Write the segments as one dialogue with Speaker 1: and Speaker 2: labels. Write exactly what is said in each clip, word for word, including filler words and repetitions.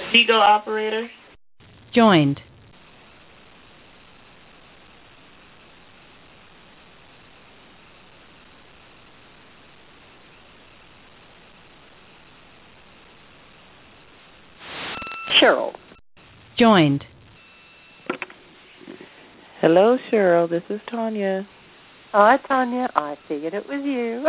Speaker 1: Vigo operator.
Speaker 2: Joined.
Speaker 3: Cheryl.
Speaker 2: Joined.
Speaker 4: Hello, Cheryl. This is Tanya.
Speaker 3: Hi, Tanya. I figured it was you.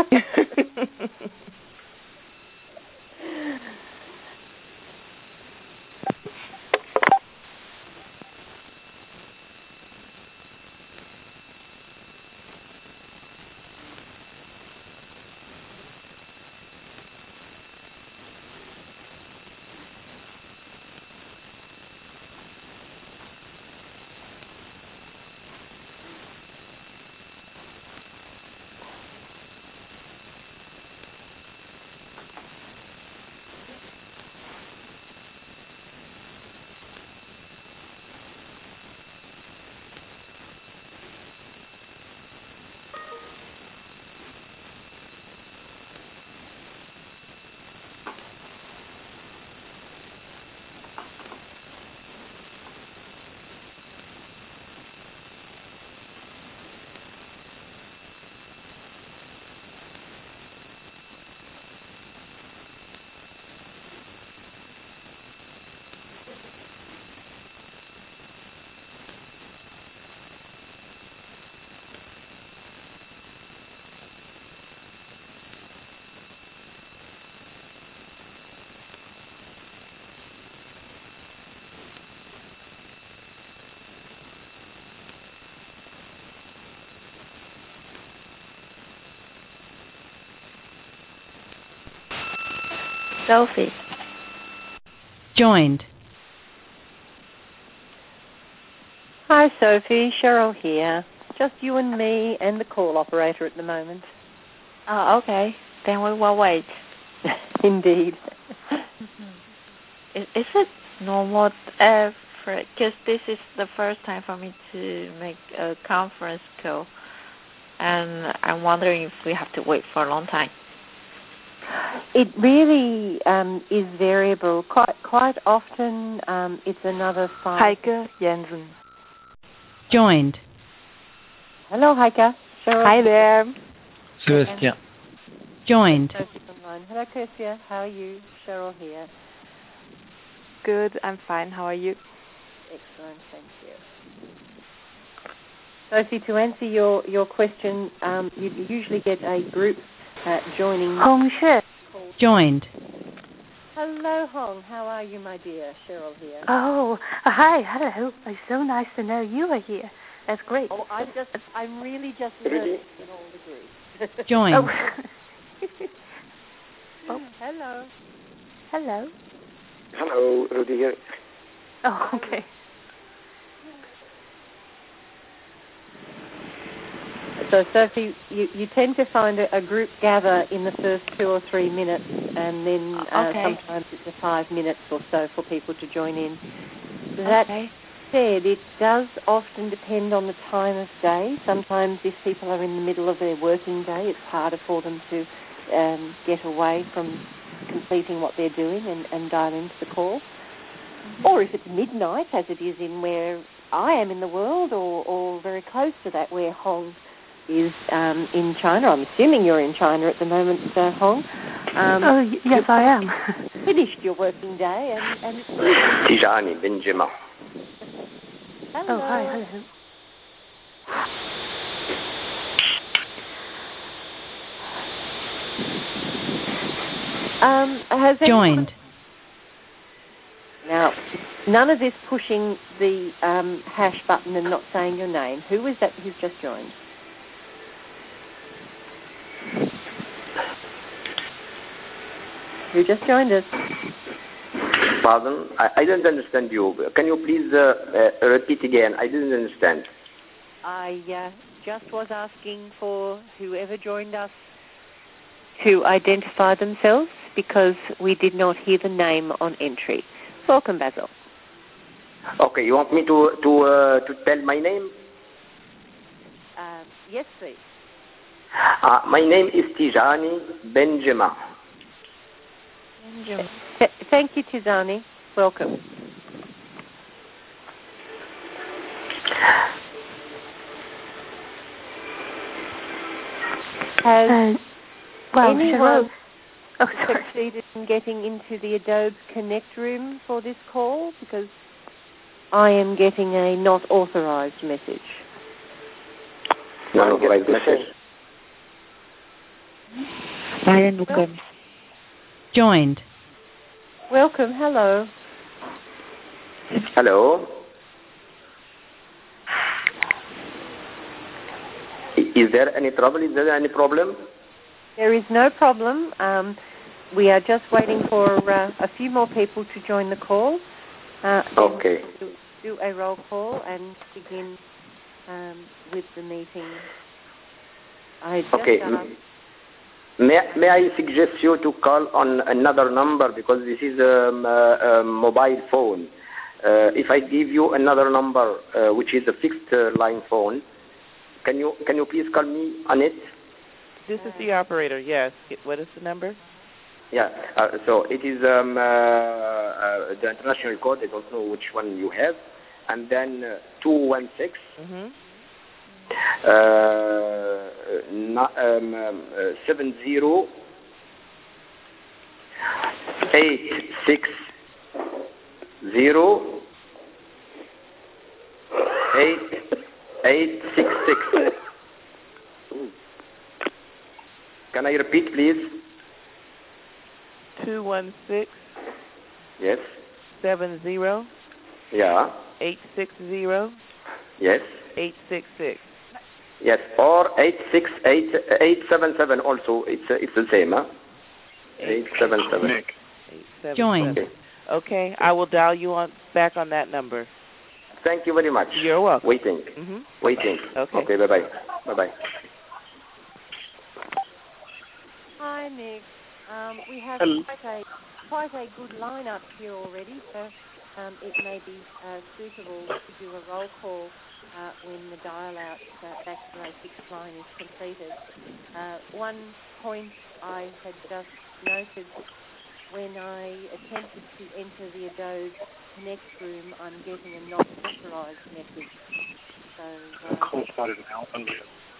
Speaker 5: Sophie.
Speaker 2: Joined.
Speaker 3: Hi, Sophie. Cheryl here. Just you and me and the call operator at the moment.
Speaker 5: Oh, okay. Then we will wait.
Speaker 3: Indeed.
Speaker 5: Is, is it normal? Because this is the first time for me to make a conference call, and I'm wondering if we have to wait for a long time.
Speaker 3: It really um, is variable. Quite quite often, um, it's another five.
Speaker 4: Heike Jensen.
Speaker 2: Joined.
Speaker 3: Hello, Heike. Cheryl.
Speaker 4: Hi there.
Speaker 6: Kirstia.
Speaker 2: Joined.
Speaker 3: Hello, Kirstia. How are you? Cheryl here.
Speaker 4: Good. I'm fine. How are you?
Speaker 3: Excellent. Thank you. Sophie, to answer your, your question, um, you usually get a group uh, joining.
Speaker 7: Hong Shi.
Speaker 2: Joined.
Speaker 3: Hello, Hong. How are you, my dear? Cheryl here.
Speaker 7: Oh, hi. Hello. It's so nice to know you are here. That's great.
Speaker 3: Oh, I'm just, I'm really just learning in all the groups.
Speaker 2: Joined.
Speaker 7: Oh.
Speaker 3: Oh. Hello.
Speaker 7: Hello.
Speaker 8: Hello, Rudy here.
Speaker 7: Oh, okay.
Speaker 3: So, Sophie, you, you tend to find a, a group gather in the first two or three minutes, and then uh,
Speaker 5: Okay.
Speaker 3: sometimes it's a five minutes or so for people to join in. That
Speaker 5: Okay.
Speaker 3: said, it does often depend on the time of day. Sometimes if people are in the middle of their working day, it's harder for them to um, get away from completing what they're doing and, and dial into the call. Mm-hmm. Or if it's midnight, as it is in where I am in the world, or, or very close to that, where Hong is um, in China. I'm assuming you're in China at the moment, uh, Hong. Um,
Speaker 7: oh, y- yes, I am.
Speaker 3: Finished your working day, and, and
Speaker 8: Tijani Benjamin.
Speaker 3: Hello.
Speaker 7: Oh, hi, hello.
Speaker 3: Um, has
Speaker 2: Joined.
Speaker 3: Now, none of this pushing the um, hash button and not saying your name. Who is that who's just joined? Who just joined us?
Speaker 8: Pardon? I, I don't understand you. Can you please uh, uh, repeat again? I didn't understand.
Speaker 3: I uh, just was asking for whoever joined us to identify themselves because we did not hear the name on entry. Welcome, Basil.
Speaker 8: Okay, you want me to to uh, to tell my name?
Speaker 3: Um, yes, please.
Speaker 8: Uh, my name is Tijani Benjamin.
Speaker 5: Benjamin.
Speaker 3: Th- thank you, Tizani. Welcome. Has
Speaker 7: Uh, well,
Speaker 3: anyone
Speaker 7: Cheryl. Oh, sorry.
Speaker 3: succeeded in getting into the Adobe Connect room for this call? Because I am getting a not authorized message.
Speaker 8: Not authorized message.
Speaker 2: Welcome. Joined.
Speaker 3: Welcome. Hello.
Speaker 8: Hello. I- Is there any trouble? Is there any problem?
Speaker 3: There is no problem. Um, we are just waiting for uh, a few more people to join the call. Uh,
Speaker 8: Okay.
Speaker 3: Do, do a roll call and begin um, with the meeting. I just
Speaker 8: Okay.
Speaker 3: asked,
Speaker 8: May, may I suggest you to call on another number because this is a um, uh, um, mobile phone. Uh, if I give you another number, uh, which is a fixed uh, line phone, can you can you please call me on it?
Speaker 4: This is the operator, yes. What is the number?
Speaker 8: Yeah. Uh, so it is um, uh, uh, the international code. I don't know which one you have, and then uh, two one six.
Speaker 4: Mm-hmm.
Speaker 8: Uh, not, um, um, uh, seven zero eight six zero eight eight six six. Can I repeat, please?
Speaker 4: Two one six
Speaker 8: Yes.
Speaker 4: seven zero
Speaker 8: Yeah.
Speaker 4: eight six zero
Speaker 8: Yes.
Speaker 4: eight six six.
Speaker 8: Yes. Or eight six eight eight seven seven. Also, it's uh, it's the same, huh? Eight seven seven.
Speaker 4: Eight seven
Speaker 2: Joined.
Speaker 4: seven. Okay, I will dial you on back on that number.
Speaker 8: Thank you very much.
Speaker 4: You're welcome.
Speaker 8: Waiting.
Speaker 4: Mm-hmm.
Speaker 8: Waiting.
Speaker 4: Okay.
Speaker 8: Okay. Bye bye. Bye bye.
Speaker 3: hi, Nick. Um, we have
Speaker 1: Hello.
Speaker 3: quite a quite a good lineup here already, so um, it may be uh, suitable to do a roll call uh, when the dial-out uh, back to a fixed line is completed. Uh, one point I had just noted when I attempted to enter the Adobe Connect room, I'm getting a not authorized message. So
Speaker 1: The
Speaker 3: uh,
Speaker 1: call started an hour earlier.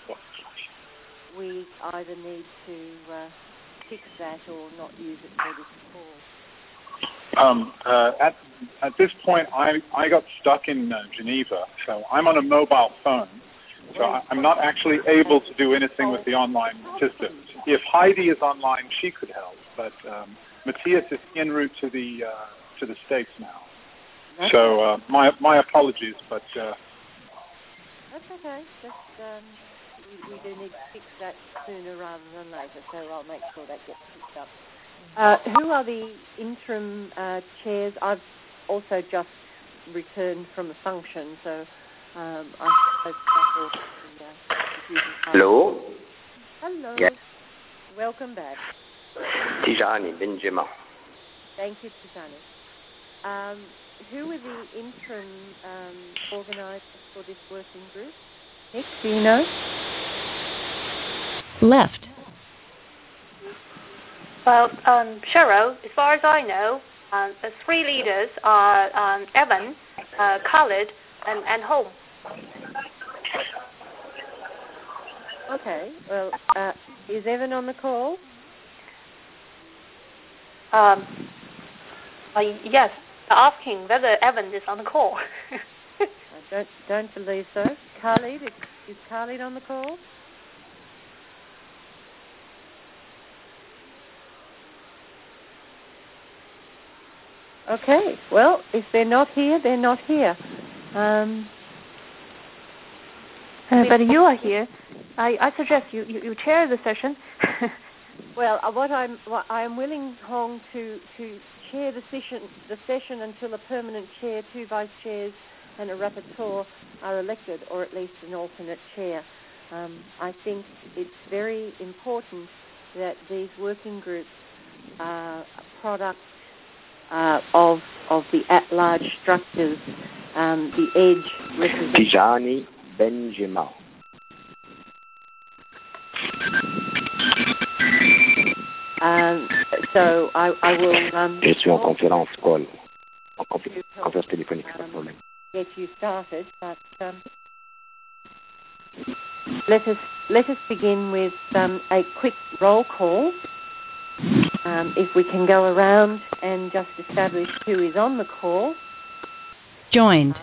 Speaker 3: we either need to uh, fix that or not use it for this call.
Speaker 1: Um, uh, at at this point, I I got stuck in uh, Geneva, so I'm on a mobile phone, so I, I'm not actually able to do anything with the online systems. If Heidi is online, she could help, but um, Matthias is en route to the uh, to the States now.
Speaker 3: That's
Speaker 1: So uh, my my apologies, but uh,
Speaker 3: That's okay. Just um, we, we do need to fix that sooner rather than later, so I'll make sure that gets fixed up. Uh, who are the interim uh, chairs? I've also just returned from a function, so um, I hope that will be uh, confusing.
Speaker 8: Hello.
Speaker 3: Hello.
Speaker 8: Yes.
Speaker 3: Welcome back.
Speaker 8: Tijani Benjima.
Speaker 3: Thank you, Tijani. Um, who were the interim um, organisers for this working group? Nick, do you know?
Speaker 2: Left.
Speaker 7: Well, um, Cheryl, as far as I know, um, the three leaders are um, Evan, uh, Khalid, and, and Home.
Speaker 3: Okay. Well, uh, is Evan on the call?
Speaker 7: Um, uh, yes, asking whether Evan is on the call.
Speaker 3: I don't don't believe so. Khalid, is, is Khalid on the call? Okay. Well, if they're not here, they're not here. Um,
Speaker 7: Uh, but you are here. I, I suggest you, you, you chair the session.
Speaker 3: well, uh, what I'm what I am willing, Hong, to to chair the session the session until a permanent chair, two vice chairs, and a rapporteur are elected, or at least an alternate chair. Um, I think it's very important that these working groups are a product uh, of of the at-large structures. Um, the edge represents
Speaker 8: Tijani Benjima.
Speaker 3: Um, so I, I will. Um,
Speaker 8: Je suis en conférence call. conference téléphonique, pas de problème.
Speaker 3: Get you started, but um, let us let us begin with um, a quick roll call. Um, if we can go around and just establish who is on the call.
Speaker 2: Joined.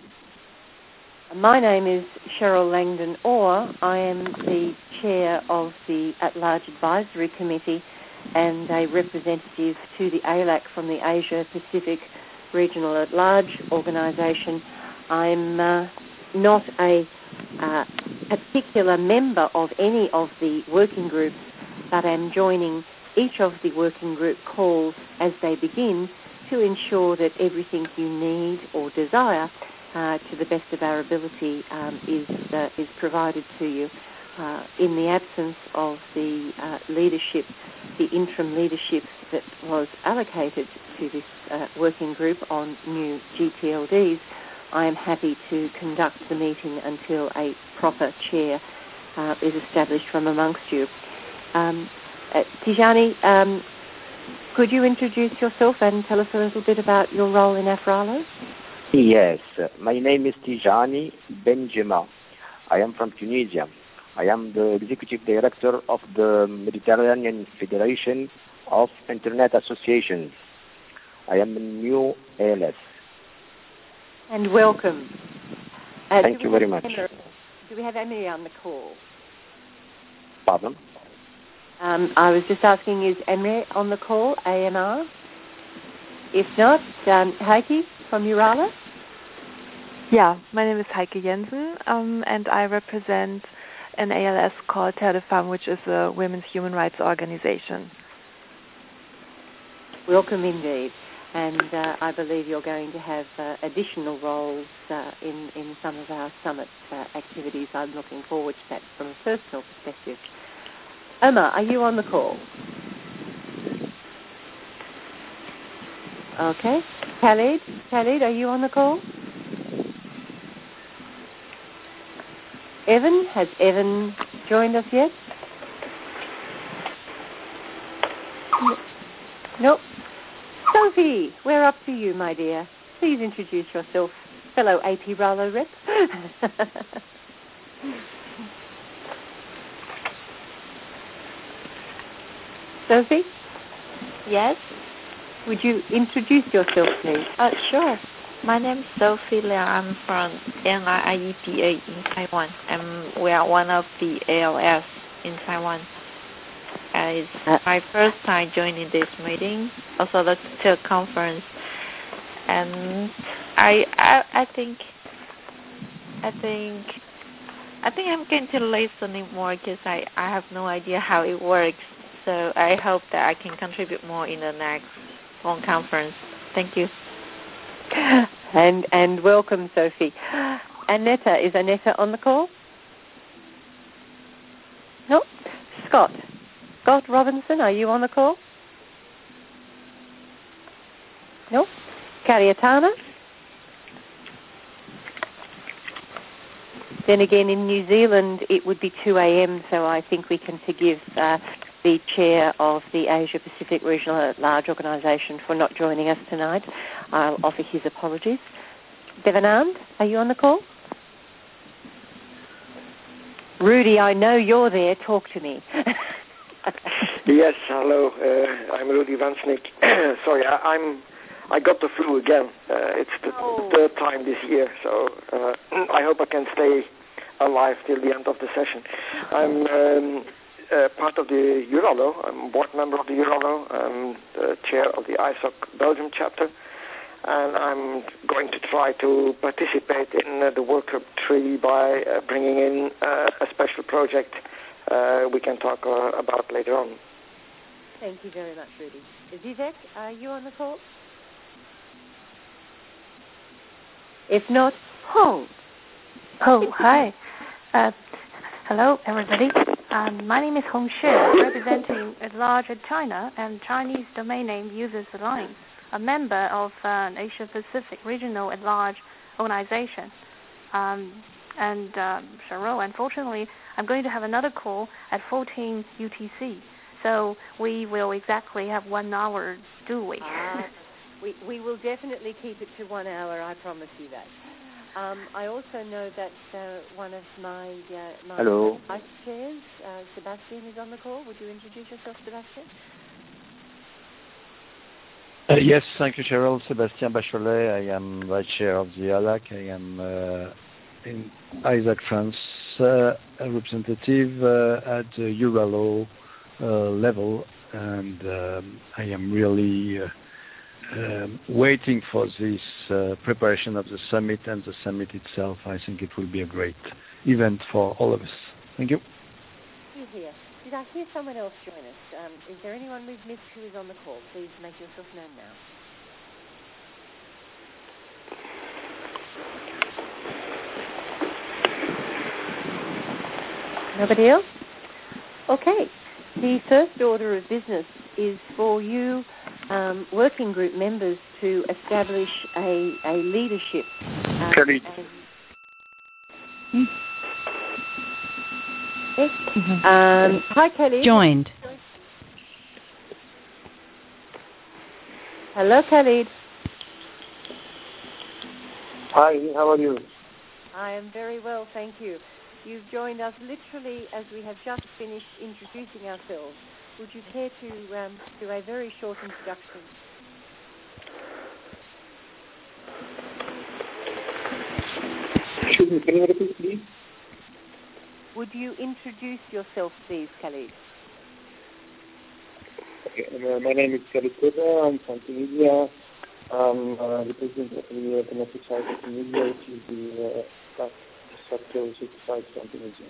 Speaker 3: My name is Cheryl Langdon Orr. I am the chair of the At-Large Advisory Committee and a representative to the A L A C from the Asia Pacific Regional At-Large Organisation. I'm uh, not a uh, particular member of any of the working groups, but am joining each of the working group calls as they begin to ensure that everything you need or desire uh, to the best of our ability um, is, uh, is provided to you. Uh, in the absence of the uh, leadership, the interim leadership that was allocated to this uh, working group on new G T L Ds, I am happy to conduct the meeting until a proper chair uh, is established from amongst you. Um, uh, Tijani, um, could you introduce yourself and tell us a little bit about your role in AFRALO?
Speaker 8: Yes, my name is Tijani Benjema. I am from Tunisia. I am the Executive Director of the Mediterranean Federation of Internet Associations. I am a new A L S.
Speaker 3: And welcome. Uh,
Speaker 8: Thank you very much.
Speaker 3: Emily, do we have Emily on the call?
Speaker 8: Pardon?
Speaker 3: Um, I was just asking, is Emily on the call, A M R? If not, um, Heike from Urala?
Speaker 6: Yeah, my name is Heike Jensen, um, and I represent an A L S called Terre de Femmes, which is a women's human rights organization.
Speaker 3: Welcome indeed. And uh, I believe you're going to have uh, additional roles uh, in, in some of our summit uh, activities. I'm looking forward to that from a personal perspective. Omar, are you on the call? Okay. Khalid, Khalid, are you on the call? Evan, has Evan joined us yet? Nope. Sophie, we're up to you, my dear. Please introduce yourself, fellow A P Rallo rep. Sophie?
Speaker 5: Yes?
Speaker 3: Would you introduce yourself, please?
Speaker 5: Uh, sure. My name is Sophie Liang. I'm from N I I E D A in Taiwan, and we are one of the A L S in Taiwan. And it's uh, my first time joining this meeting, also the TIL conference. And I, I, I think, I think, I think I'm going to listen more because I, I have no idea how it works. So I hope that I can contribute more in the next phone conference. Thank you.
Speaker 3: And and welcome, Sophie. Annetta, is Annetta on the call? No. Scott. Scott Robinson, are you on the call? No. Cariatana? Then again, in New Zealand, it would be two a.m., so I think we can forgive uh, the chair of the Asia Pacific Regional At-Large Organisation for not joining us tonight. I'll offer his apologies. Devanand, are you on the call? Rudy, I know you're there. Talk to me.
Speaker 9: Yes, hello. Uh, I'm Rudy Vansnik. Sorry, I, I'm. I got the flu again. Uh, it's the oh. third time this year, so uh, I hope I can stay alive till the end of the session. I'm um, uh, part of the Uralo. I'm a board member of the Uralo. I'm the chair of the I S O C Belgium chapter, and I'm going to try to participate in uh, the Work Group three by uh, bringing in uh, a special project uh, we can talk uh, about later on.
Speaker 3: Thank you very much, Rudy. Vivek, are you on the call? If not, Hong.
Speaker 10: Oh, hi. Uh, hello, everybody. Um, my name is Hong Shi, representing At-Large China and Chinese Domain Name Users Alliance, a member of an Asia Pacific Regional At-Large Organization. Um, and um, Cheryl, unfortunately, I'm going to have another call at fourteen U T C. So we will exactly have one hour, do we?
Speaker 3: Uh, we, we will definitely keep it to one hour, I promise you that. Um, I also know that uh, one of my, uh, my
Speaker 11: Hello.
Speaker 3: vice chairs, uh, Sebastian, is on the call. Would you introduce yourself, Sebastian?
Speaker 11: Uh, yes, thank you, Cheryl. Sébastien Bachelet. I am vice chair of the A L A C. I am uh, in Isaac France, uh, a representative uh, at the Euralaw uh, level, and um, I am really uh, um, waiting for this uh, preparation of the summit and the summit itself. I think it will be a great event for all of us. Thank you.
Speaker 3: You hear? Did I hear someone else join us? Um, is there anyone we've missed who is on the call? Please make yourself known now. Nobody else? Okay. The first order of business is for you um, working group members to establish a, a leadership. Um,
Speaker 11: Kelly.
Speaker 3: and, yes. Mm-hmm. um, hi, Kelly.
Speaker 2: Joined.
Speaker 3: Hello, Khalid.
Speaker 12: Hi, how are you?
Speaker 3: I am very well, thank you. You've joined us literally as we have just finished introducing ourselves. Would you care to um, do a very short introduction?
Speaker 12: Excuse me, can you repeat, please?
Speaker 3: Would you introduce yourself, please, Khalid?
Speaker 12: Okay, uh, my name is Khalid Koda. I'm from Tunisia. I'm uh, the president of the Internet Society of Tunisia, which is the uh, sector certified from Tunisia.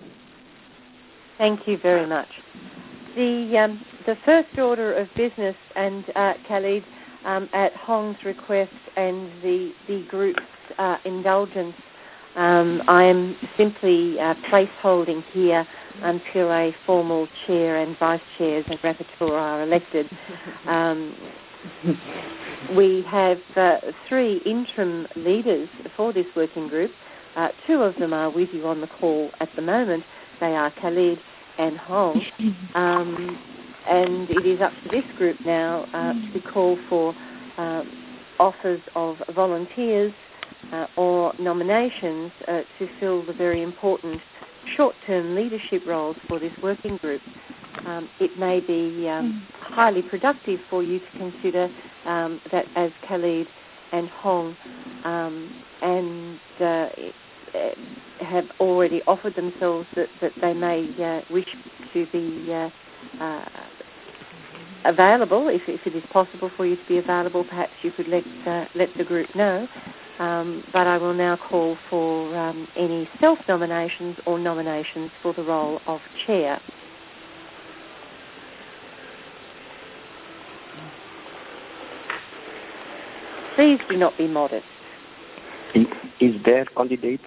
Speaker 3: Thank you very much. The um, the first order of business, and uh, Khalid, um, at Hong's request and the the group's uh, indulgence, um, I am simply uh, placeholding here until a formal chair and vice chairs and rapporteur are elected. Um, we have uh, three interim leaders for this working group. Uh, two of them are with you on the call at the moment. They are Khalid and Hong. Um, and it is up to this group now uh, to call for uh, offers of volunteers uh, or nominations uh, to fill the very important short-term leadership roles for this working group. Um, it may be um, highly productive for you to consider um, that as Khalid and Hong um, and uh, have already offered themselves that, that they may uh, wish to be uh, uh, available, if, if it is possible for you to be available, perhaps you could let uh, let the group know. Um, but I will now call for um, any self-nominations or nominations for the role of chair. Please do not be modest.
Speaker 8: Is there candidates?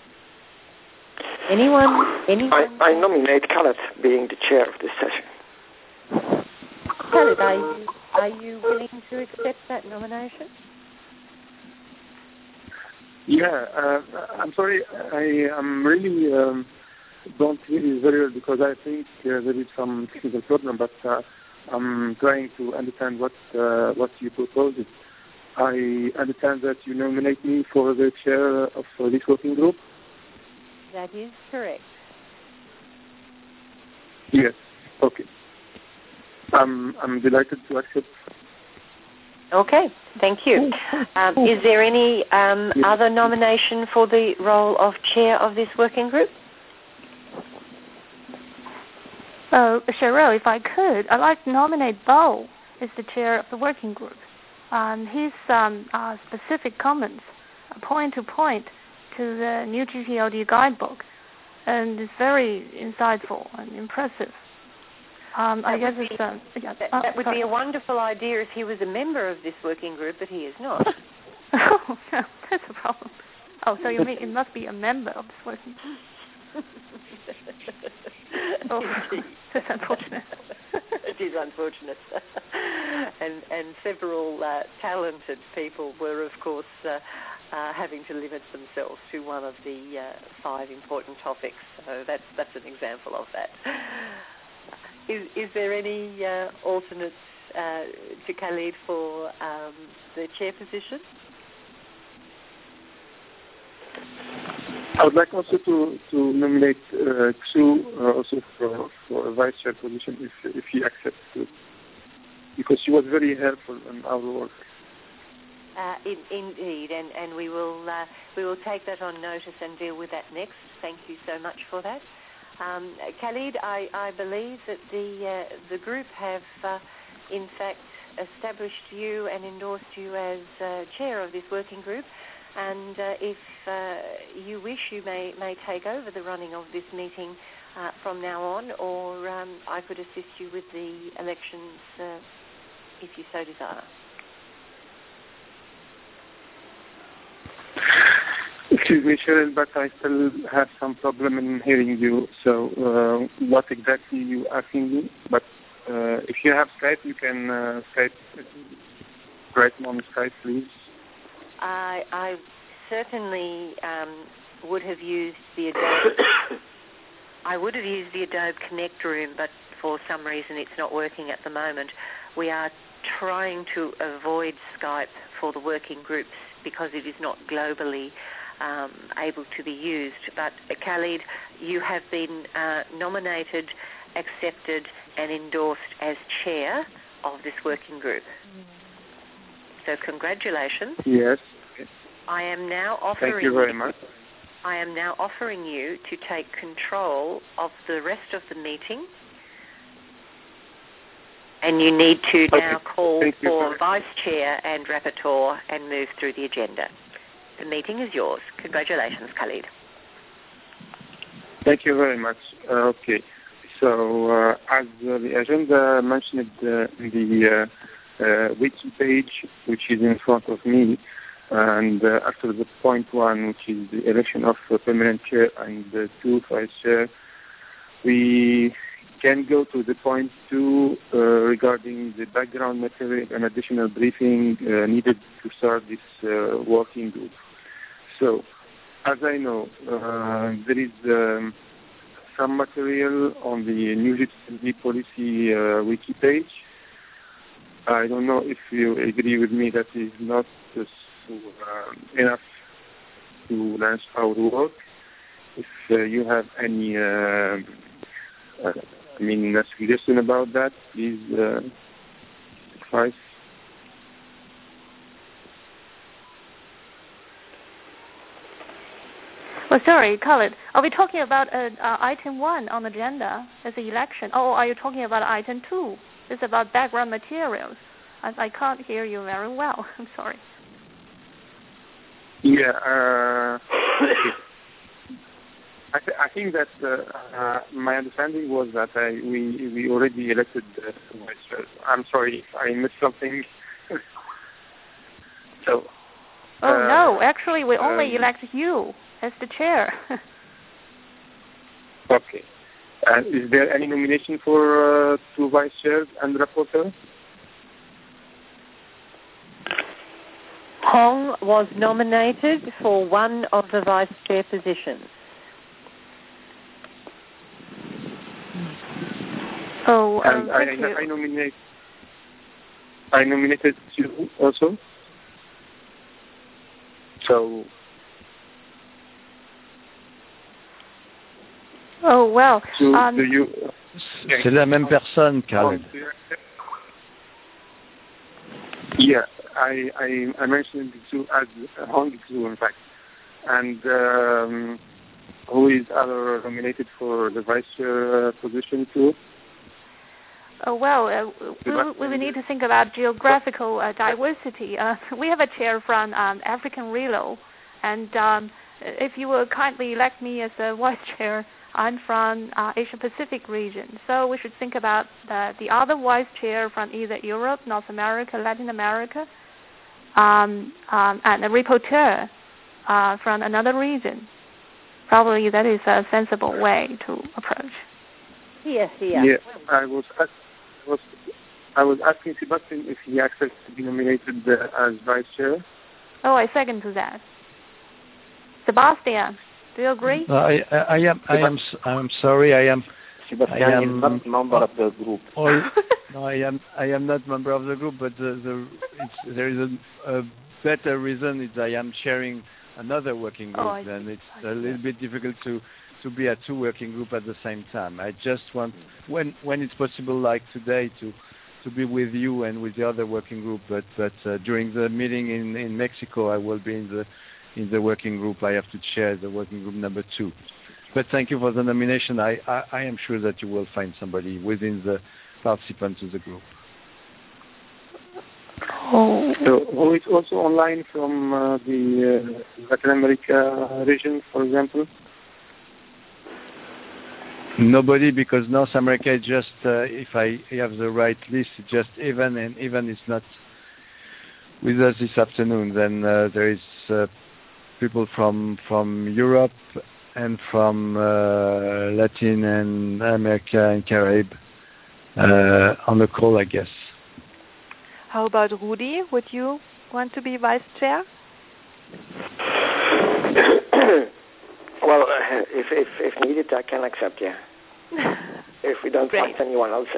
Speaker 3: Anyone? Anyone?
Speaker 9: I, I nominate Khaled being the chair of this session.
Speaker 3: Khaled, are you, are you willing to accept that nomination?
Speaker 12: Yeah, uh, I'm sorry, I am really um, don't hear you very well because I think uh, there is some technical problem, but uh, I'm trying to understand what uh, what you propose. I understand that you nominate me for the chair of uh, this working group.
Speaker 3: That is correct.
Speaker 12: Yes. Okay. Um, I'm delighted to accept.
Speaker 3: Okay. Thank you. Um, is there any um, yes. other nomination for the role of chair of this working group?
Speaker 10: Uh, Cheryl, if I could, I'd like to nominate Bo as the chair of the working group. Um, his um, uh, specific comments point to point to the new G P L D guidebook, and it's very insightful and impressive. Um, I guess it's uh, yeah,
Speaker 3: that,
Speaker 10: uh,
Speaker 3: that would
Speaker 10: sorry.
Speaker 3: be a wonderful idea if he was a member of this working group, but he is not.
Speaker 10: Oh, no, that's a problem. Oh, so you mean it must be a member of this working group? Oh, that's unfortunate.
Speaker 3: It is unfortunate. and and several uh, talented people were, of course, uh, uh, having to limit themselves to one of the uh, five important topics. So that's that's an example of that. Is is there any uh, alternate uh, to Khalid for um, the chair position?
Speaker 12: I would like also to, to nominate uh, Xu uh, also for, for a vice chair position if if he accepts it, because she was very helpful in our work.
Speaker 3: Uh, in, indeed, and, and we will uh, we will take that on notice and deal with that next. Thank you so much for that. Um, Khalid, I, I believe that the uh, the group have uh, in fact established you and endorsed you as uh, chair of this working group. And uh, if uh, you wish, you may, may take over the running of this meeting uh, from now on, or um, I could assist you with the elections uh, if you so desire.
Speaker 12: Excuse me, Cheryl, but I still have some problem in hearing you. So uh, what exactly you asking me? But uh, if you have Skype, you can uh, Skype, write me on Skype, please.
Speaker 3: I, I certainly um, would have used the Adobe. I would have used the Adobe Connect room, but for some reason it's not working at the moment. We are trying to avoid Skype for the working groups because it is not globally um, able to be used. But uh, Khalid, you have been uh, nominated, accepted, and endorsed as chair of this working group. So congratulations.
Speaker 12: Yes.
Speaker 3: I am now offering.
Speaker 12: Thank you very much.
Speaker 3: I am now offering you to take control of the rest of the meeting, and you need to
Speaker 12: okay.
Speaker 3: now call
Speaker 12: Thank
Speaker 3: for vice chair and rapporteur and move through the agenda. The meeting is yours. Congratulations, Khalid.
Speaker 12: Thank you very much. Uh, okay. So uh, as uh, the agenda mentioned uh, in the uh, uh, wiki page, which is in front of me, and uh, after the point one, which is the election of a permanent chair and uh, two vice chair, we can go to the point two uh, regarding the background material and additional briefing uh, needed to start this uh, working group. So, as I know, uh, there is um, some material on the New Jersey policy uh, wiki page. I don't know if you agree with me that is not uh, uh, enough to launch our work. If uh, you have any, uh, uh, I mean, a suggestion about that, please uh, advise.
Speaker 10: Well, sorry, Khalid. Are we talking about uh, uh, item one on the agenda as the election? Or are you talking about item two? It's about background materials. I, I can't hear you very well. I'm sorry.
Speaker 12: Yeah, uh, I, th- I think that uh, uh, my understanding was that I, we we already elected uh, vice chair. I'm sorry if I missed something. so.
Speaker 10: Oh
Speaker 12: uh,
Speaker 10: no! Actually, we only
Speaker 12: um,
Speaker 10: elected you as the chair.
Speaker 12: Okay. Uh, is there any nomination for uh, two vice chairs and rapporteur?
Speaker 3: Hong was nominated for one of the vice chair positions.
Speaker 10: Oh, um,
Speaker 12: and I,
Speaker 10: thank you.
Speaker 12: I nominate. I nominated you also. So.
Speaker 10: Oh well.
Speaker 12: So
Speaker 10: um,
Speaker 12: do you?
Speaker 11: C'est la même personne, Khalid.
Speaker 12: Yeah, I, I, I mentioned Xu as Hong Xu, in fact. And um, who is other nominated for the vice chair uh, position too?
Speaker 10: Oh, well, uh, we, we will need to think about geographical uh, diversity. Uh, we have a chair from um, African Relo, and um, if you will kindly elect me as a vice chair, I'm from uh, Asia Pacific region. So we should think about the, the other vice chair from either Europe, North America, Latin America, um, um, and a rapporteur uh, from another region. Probably that is a sensible way to approach.
Speaker 3: Yes, yeah.
Speaker 12: Yeah, I was ask, was I was asking Sebastian if he accepts to be nominated uh, as vice chair.
Speaker 10: Oh, I second to that. Sebastian, do you agree?
Speaker 11: Uh, I, I, I am. I am. I'm sorry. I am.
Speaker 8: Sebastian
Speaker 11: I am
Speaker 8: is not member of the group.
Speaker 11: All, No, I am I am not member of the group, but the, the it's, there is a, a better reason is I am chairing another working group,
Speaker 10: Oh,
Speaker 11: and it's a little bit difficult to, to be at two working groups at the same time. I just want, when when it's possible, like today, to to be with you and with the other working group. But but uh, during the meeting in, in Mexico, I will be in the in the working group. I have to chair the working group number two. But thank you for the nomination. I, I, I am sure that you will find somebody within the participants of the group.
Speaker 12: Oh. So, who is also online from uh, the uh, Latin America region, for example?
Speaker 11: Nobody, because North America is just, uh, if I have the right list, it's just Evan, and Evan is not with us this afternoon. Then uh, there is uh, people from from Europe and from uh, Latin and America and Caribbean uh, on the call, I guess.
Speaker 6: How about Rudy? Would you want to be vice chair?
Speaker 9: Well, uh, if, if if needed, I can accept, yeah. If we don't
Speaker 6: Great.
Speaker 9: find anyone else.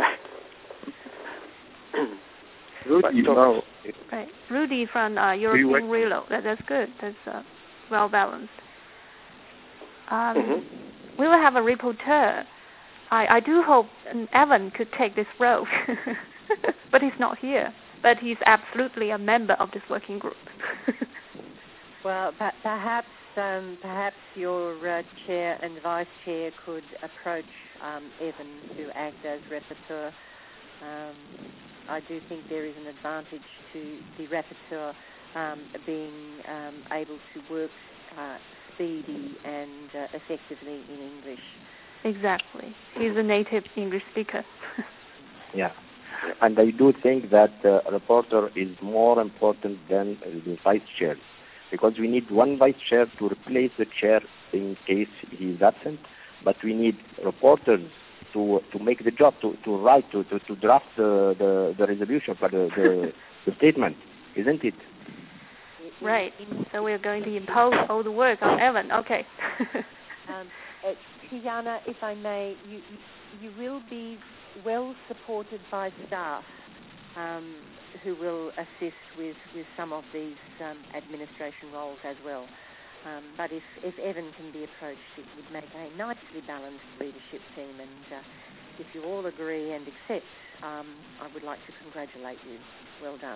Speaker 12: Rudy, no.
Speaker 10: Right. Rudy from uh, European Reload. That, that's good. That's uh, well balanced. Um,
Speaker 9: mm-hmm.
Speaker 10: We will have a reporter. I, I do hope Evan could take this role, but he's not here. But he's absolutely a member of this working group.
Speaker 3: Well, but perhaps um, perhaps your uh, chair and vice chair could approach um, Evan to act as rapporteur. Um, I do think there is an advantage to the rapporteur um, being um, able to work uh, speedy and uh, effectively in English.
Speaker 10: Exactly. He's a native English speaker.
Speaker 8: Yeah. And I do think that uh, a reporter is more important than uh, the vice chair, because we need one vice chair to replace the chair in case he is absent, but we need reporters to to make the job, to, to write, to, to, to draft the, the, the resolution for the, the, the statement, isn't it?
Speaker 10: Right. So we're going to impose all the work on Evan. Okay.
Speaker 3: um, uh, Tiana, if I may, you, you will be well supported by staff um, who will assist with, with some of these um, administration roles as well. Um, but if, if Evan can be approached, it would make a nicely balanced leadership team. And uh, if you all agree and accept, um, I would like to congratulate you. Well done.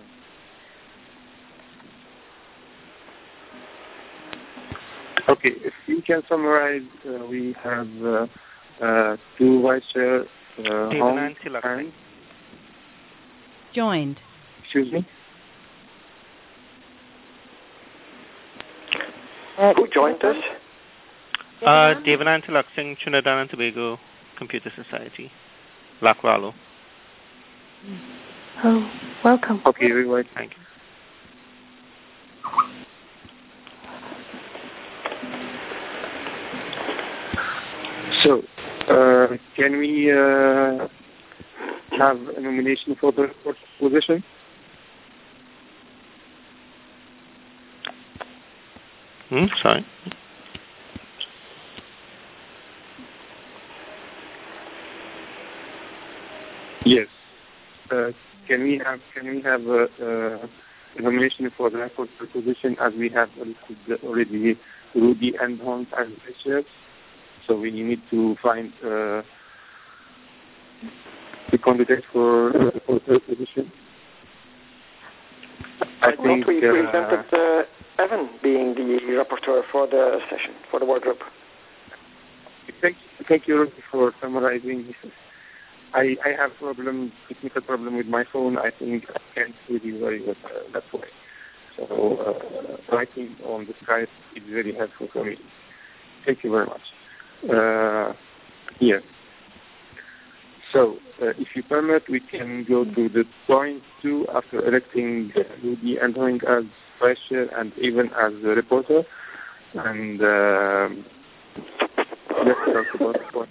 Speaker 12: Okay, if we can summarize, uh, we have uh, uh, two vice chair, uh, Hong and
Speaker 2: Joined.
Speaker 12: Excuse me?
Speaker 9: Uh, Who joined us?
Speaker 13: Uh, Devanand Tilaksing, Trinidad and Tobago Computer Society, Lakwalo.
Speaker 10: Oh, welcome.
Speaker 12: Okay, we wait.
Speaker 13: Thank you.
Speaker 12: So, uh, can we uh, have a nomination for the fourth position?
Speaker 13: Hmm, sorry.
Speaker 12: Yes. Uh, can we have can we have a, uh, a nomination for the fourth position, as we have already Rudy and Hong as vice chairs? So we need to find uh, the candidate for uh, for third position. I
Speaker 9: Why
Speaker 12: think
Speaker 9: don't we
Speaker 12: uh,
Speaker 9: presented uh, Evan being the rapporteur for the session, for the work group?
Speaker 12: Thank, thank you for summarizing. I, I have problem, technical problem with my phone. I think I can't hear you very well. Uh, that's why. So uh, writing on the Skype is very helpful for me. Thank you very much. Uh, yeah. So, uh, if you permit, we can go to the point two after electing Rudy and Hong as vice chair and even as the reporter. And um, let's talk about the point,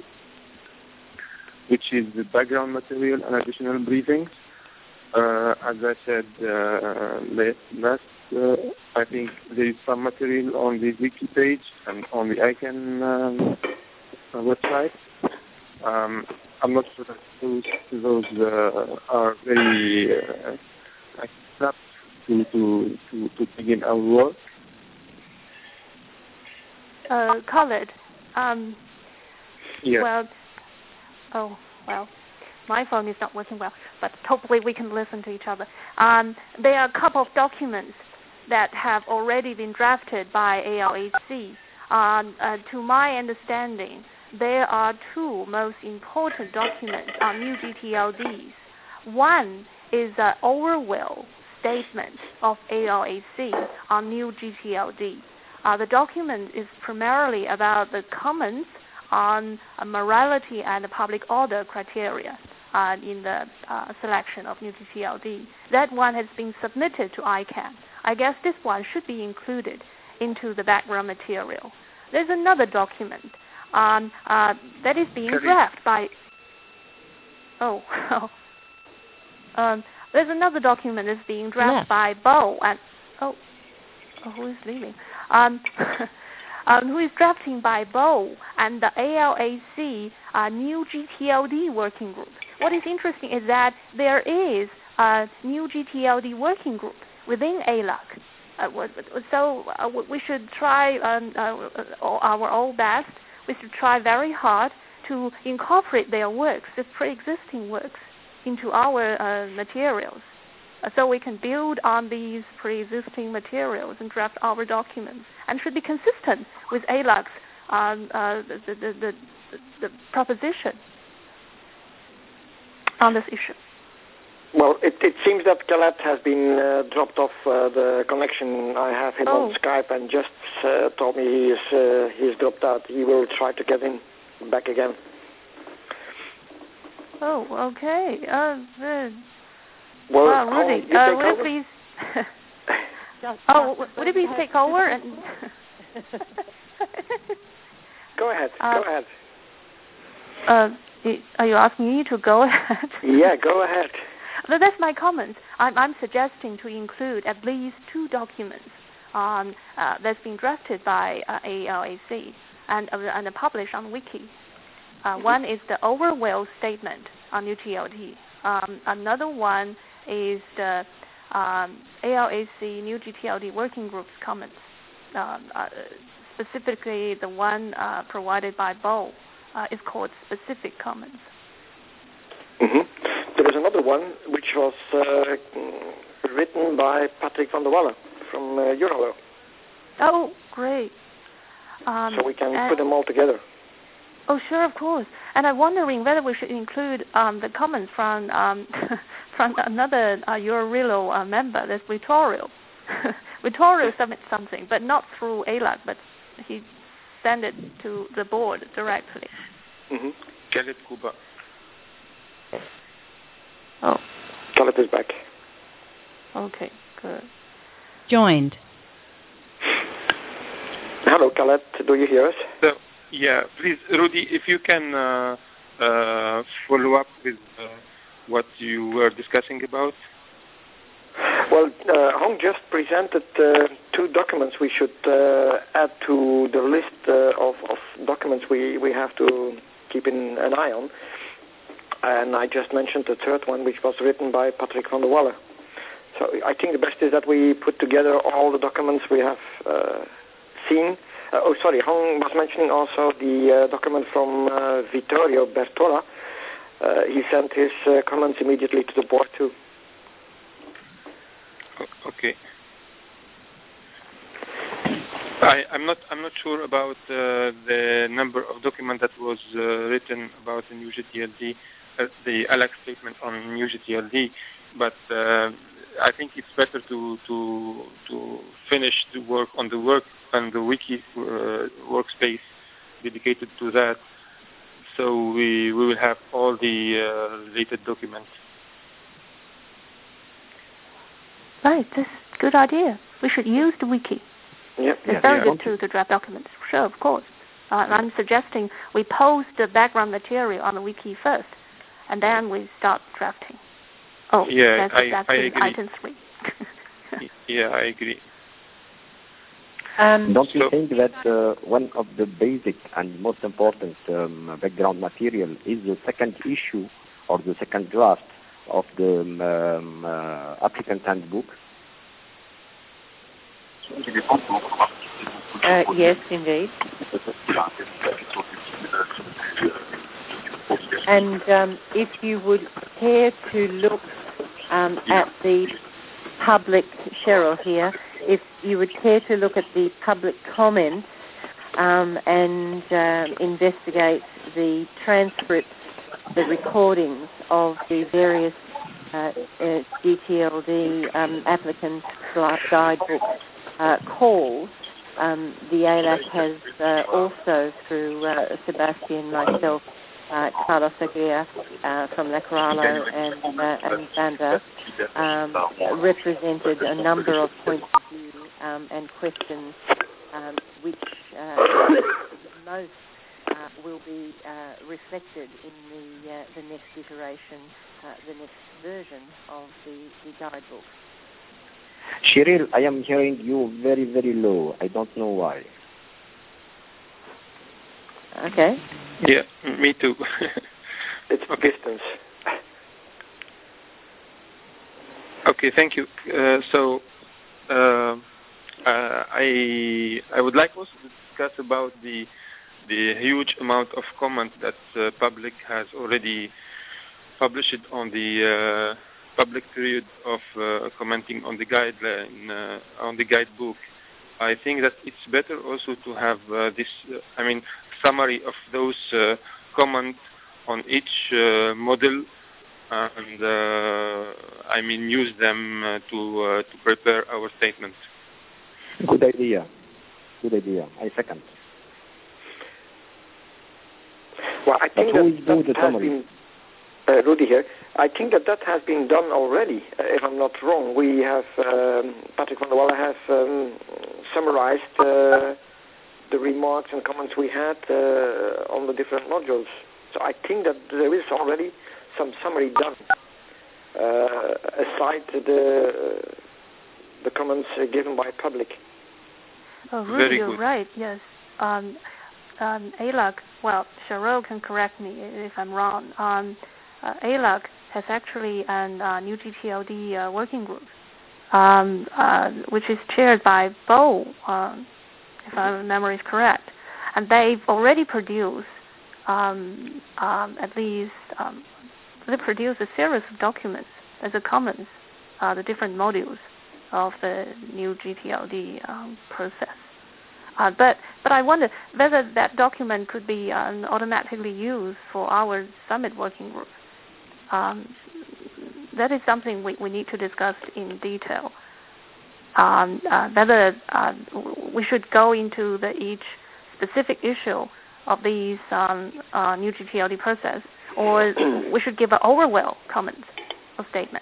Speaker 12: which is the background material and additional briefings. Uh, as I said uh, last, uh, I think there is some material on the wiki page and on the I C A N um, website. Um, I'm not sure that those those uh, are very uh, apt to to to to begin our work.
Speaker 10: Uh, Khaled. Um,
Speaker 12: yeah.
Speaker 10: Well, oh well. My phone is not working well, but hopefully we can listen to each other. Um, there are a couple of documents that have already been drafted by A L A C. Um, uh, to my understanding, there are two most important documents on new G T L Ds. One is an overall statement of A L A C on new G T L D. Uh, the document is primarily about the comments on uh, morality and public order criteria uh, in the uh, selection of new G T L D. That one has been submitted to I CANN. I guess this one should be included into the background material. There's another document um, uh, that is being drafted by... Oh, um, there's another document that's being drafted
Speaker 2: Left.
Speaker 10: by Bo and... Oh, oh who is leaving? Um, Um, who is drafting by Bo and the A L A C uh, new G T L D working group. What is interesting is that there is a new G T L D working group within A L A C. Uh, so uh, we should try um, uh, our all best. We should try very hard to incorporate their works, the pre-existing works, into our uh, materials. So we can build on these pre-existing materials and draft our documents, and should be consistent with A L A C's um, uh, the, the, the, the, the proposition on this issue.
Speaker 9: Well, it, it seems that Khaled has been uh, dropped off uh, the connection. I have him
Speaker 10: oh.
Speaker 9: on Skype and just uh, told me he is uh, he's dropped out. He will try to get in back again.
Speaker 10: Oh, okay. Uh, the
Speaker 9: Well,
Speaker 10: uh, Rudy,
Speaker 9: uh,
Speaker 10: would you please? oh, would you please take over? And
Speaker 9: go ahead.
Speaker 10: Uh,
Speaker 9: go ahead.
Speaker 10: Uh, are you asking me to go ahead?
Speaker 9: Yeah, go ahead.
Speaker 10: But that's my comment. I'm, I'm suggesting to include at least two documents um, uh, that's been drafted by uh, A L A C and, uh, and published on Wiki. Uh, mm-hmm. One is the overall statement on new G T L D. Um, another one is the um, A L A C new G T L D working group's comments, um, uh, specifically the one uh, provided by Bo uh, is called specific comments.
Speaker 9: Mm-hmm. There is another one which was uh, written by Patrick van der Walle from uh, Euralo.
Speaker 10: Oh, great. Um,
Speaker 9: so we can put them all together.
Speaker 10: Oh, sure, of course. And I'm wondering whether we should include um, the comments from um, from another uh, Euralo uh, member, that's Vittorio. Vittorio submits something, but not through A L A C, but he sent it to the board directly.
Speaker 9: Mm-hmm.
Speaker 12: Khaled Kuba.
Speaker 10: Oh.
Speaker 9: Khaled is back.
Speaker 10: Okay, good.
Speaker 2: Joined.
Speaker 9: Hello, Khaled. Do you hear us?
Speaker 12: So, yeah, please, Rudy, if you can uh, uh, follow up with uh, what you were discussing about.
Speaker 9: Well, uh, Hong just presented uh, two documents we should uh, add to the list uh, of, of documents we, we have to keep in an eye on. And I just mentioned the third one, which was written by Patrick van der Walle. So I think the best is that we put together all the documents we have uh, seen. Uh, oh, sorry, Hong was mentioning also the uh, document from uh, Vittorio Bertola. Uh, he sent his uh, comments immediately to the board too.
Speaker 12: Okay. I, I'm not. I'm not sure about uh, the number of documents that was uh, written about the new G T L D, uh, the A L A C statement on new G T L D, but uh, I think it's better to to to finish the work on the work on the wiki uh, workspace dedicated to that. So we we will have all the uh, related documents.
Speaker 10: Right, that's a good idea. We should use the wiki.
Speaker 9: Yep.
Speaker 10: It's
Speaker 12: yeah,
Speaker 10: very
Speaker 12: yeah.
Speaker 10: good to, to draft documents. Sure, of course. Uh, I'm suggesting we post the background material on the wiki first, and then we start drafting. Oh,
Speaker 12: yeah,
Speaker 10: that's
Speaker 12: I,
Speaker 10: exactly
Speaker 12: I agree.
Speaker 10: item three.
Speaker 12: Yeah, I agree.
Speaker 8: Um, Don't you so think that uh, one of the basic and most important um, background material is the second issue or the second draft of the um, uh, applicant handbook?
Speaker 3: Uh, yes, indeed. And um, if you would care to look um, at the public, Cheryl here, if you would care to look at the public comments um, and uh, investigate the transcripts, the recordings of the various uh, uh, G T L D um, applicant guidebook uh, calls, um, the A L A C has uh, also, through uh, Sebastian, myself, uh, Carlos Aguirre uh, from La Corallo and, uh, and Banda, um, represented a number of points of view um, and questions um, which uh, most uh, will be uh, reflected in the uh, the next iteration, uh, the next version of the, the guidebook.
Speaker 8: Cheryl, I am hearing you very, very low. I don't know why.
Speaker 3: Okay.
Speaker 12: Yeah, me too.
Speaker 9: It's distance.
Speaker 12: Okay, thank you. Uh, so, uh, uh, I I would like also to discuss about the the huge amount of comments that the uh, public has already published on the uh, public period of uh, commenting on the guideline uh, on the guidebook. I think that it's better also to have uh, this. Uh, I mean, summary of those uh, comments on each uh, model, and uh, I mean use them uh, to uh, to prepare our statement.
Speaker 8: Good idea. Good idea. I second.
Speaker 9: Well, I think that, that, that has been, uh, Rudy here, I think that that has been done already, uh, if I'm not wrong. We have, um, Patrick van der Walle has um, summarized uh, the remarks and comments we had uh, on the different modules. So I think that there is already some summary done, uh, aside the, the comments uh, given by public.
Speaker 10: Oh, Rudy, you're right, yes. Um, Um, A L A C, well, Cheryl can correct me if I'm wrong. Um, uh, A L A C has actually a uh, new G T L D uh, working group, um, uh, which is chaired by Bo, um, if my memory is correct. And they've already produced um, um, at least, um, they produced a series of documents as a commons, uh, the different modules of the new G T L D um, process. Uh, but but I wonder whether that document could be um, automatically used for our summit working group. Um, that is something we, we need to discuss in detail. Um, uh, whether uh, we should go into the each specific issue of these um, uh, new G T L D process, or we should give an overall comment or statement.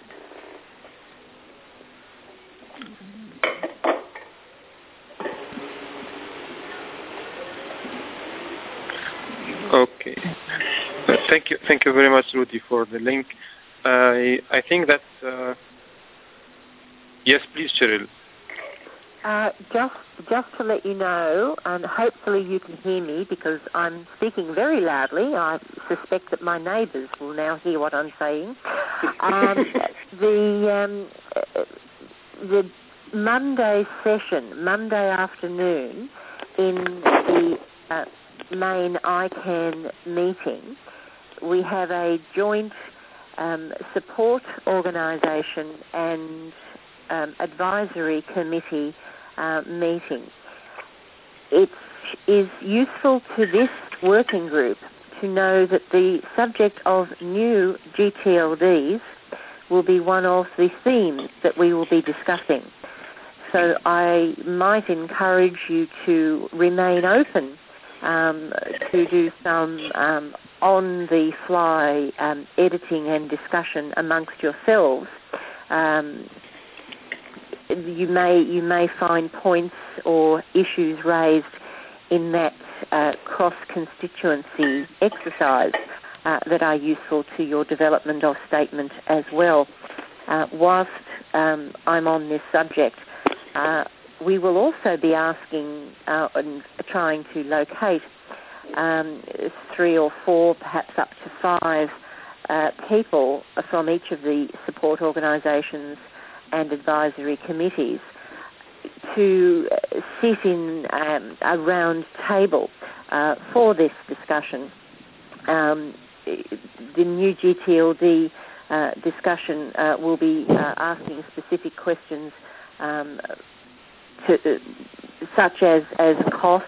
Speaker 12: Okay. Uh, thank you. Thank you very much, Rudy, for the link. I I think that uh, yes, please, Cheryl.
Speaker 3: Uh, just just to let you know, and hopefully you can hear me because I'm speaking very loudly. I suspect that my neighbours will now hear what I'm saying. Um, the um, the Monday session, Monday afternoon, in the uh, main I CANN meeting, we have a joint um, support organisation and um, advisory committee uh, meeting. It is useful to this working group to know that the subject of new G T L Ds will be one of the themes that we will be discussing. So I might encourage you to remain open Um, to do some um, on-the-fly um, editing and discussion amongst yourselves. Um, you may you may find points or issues raised in that uh, cross-constituency exercise uh, that are useful to your development of statement as well. Uh, whilst um, I'm on this subject, uh, we will also be asking uh, and trying to locate um, three or four, perhaps up to five uh, people from each of the support organisations and advisory committees to sit in um, a round table uh, for this discussion. Um, the new G T L D uh, discussion uh, will be uh, asking specific questions um, to, uh, such as, as cost,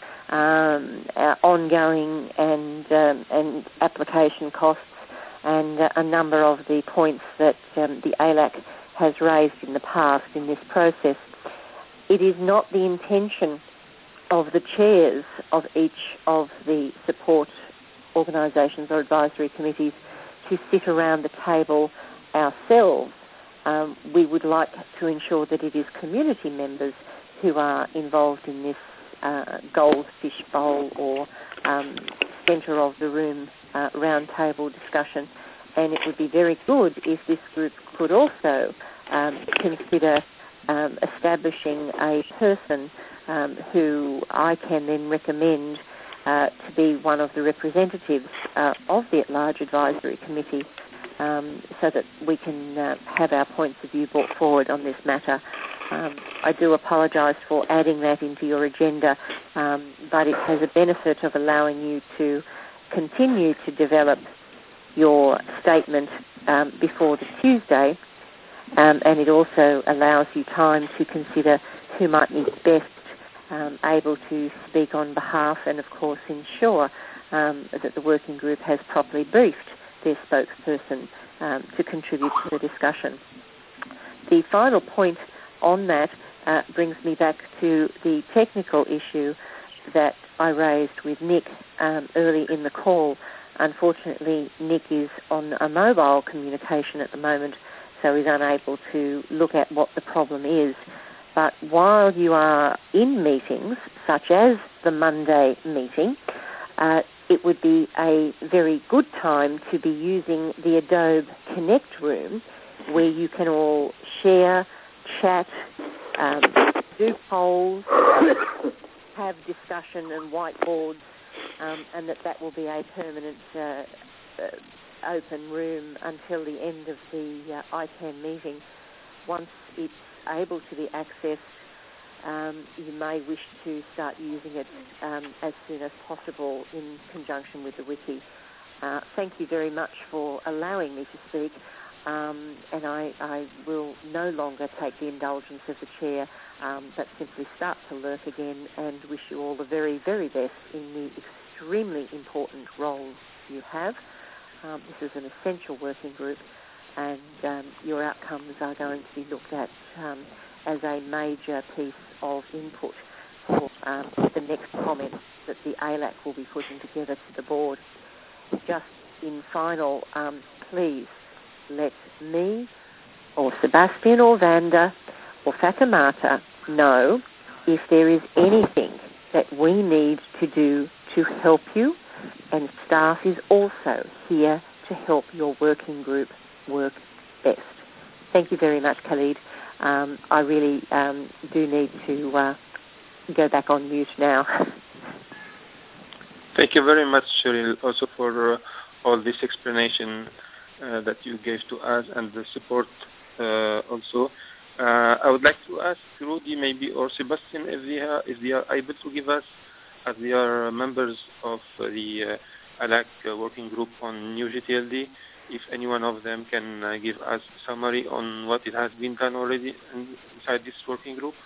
Speaker 3: um, uh, ongoing and, um, and application costs, and uh, a number of the points that um, the A L A C has raised in the past in this process. It is not the intention of the chairs of each of the support organisations or advisory committees to sit around the table ourselves. Um, we would like to ensure that it is community members who are involved in this uh, goldfish bowl or um, centre of the room uh, round table discussion. And it would be very good if this group could also um, consider um, establishing a person um, who I can then recommend uh, to be one of the representatives uh, of the at-large advisory committee, um, so that we can uh, have our points of view brought forward on this matter. Um, I do apologise for adding that into your agenda, um, but it has a benefit of allowing you to continue to develop your statement um, before the Tuesday, um, and it also allows you time to consider who might be best um, able to speak on behalf, and of course ensure um, that the working group has properly briefed their spokesperson um, to contribute to the discussion. The final point on that uh, brings me back to the technical issue that I raised with Nick um, early in the call. Unfortunately, Nick is on a mobile communication at the moment, so he's unable to look at what the problem is. But while you are in meetings, such as the Monday meeting, uh, it would be a very good time to be using the Adobe Connect room, where you can all share, chat, um, do polls, have discussion and whiteboards, um, and that that will be a permanent uh, uh, open room until the end of the uh, I CAN meeting. Once it's able to be accessed, um, you may wish to start using it um, as soon as possible in conjunction with the wiki. Uh, thank you very much for allowing me to speak, um, and I, I will no longer take the indulgence of the chair, um, but simply start to lurk again and wish you all the very, very best in the extremely important role you have. Um, this is an essential working group, and um, your outcomes are going to be looked at um, as a major piece of input for um, the next comments that the A L A C will be putting together to the board. Just in final, um, please let me or Sebastian or Vanda or Fatimata know if there is anything that we need to do to help you, and staff is also here to help your working group work best. Thank you very much, Khalid. Um, I really um, do need to uh, go back on mute now.
Speaker 14: Thank you very much, Cheryl, also for uh, all this explanation uh, that you gave to us and the support uh, also. Uh, I would like to ask Rudy maybe or Sebastian if they are, if they are able to give us, as they are members of the uh, A L A C uh, working group on New G T L D, if any one of them can uh, give us a summary on what it has been done already inside this working group.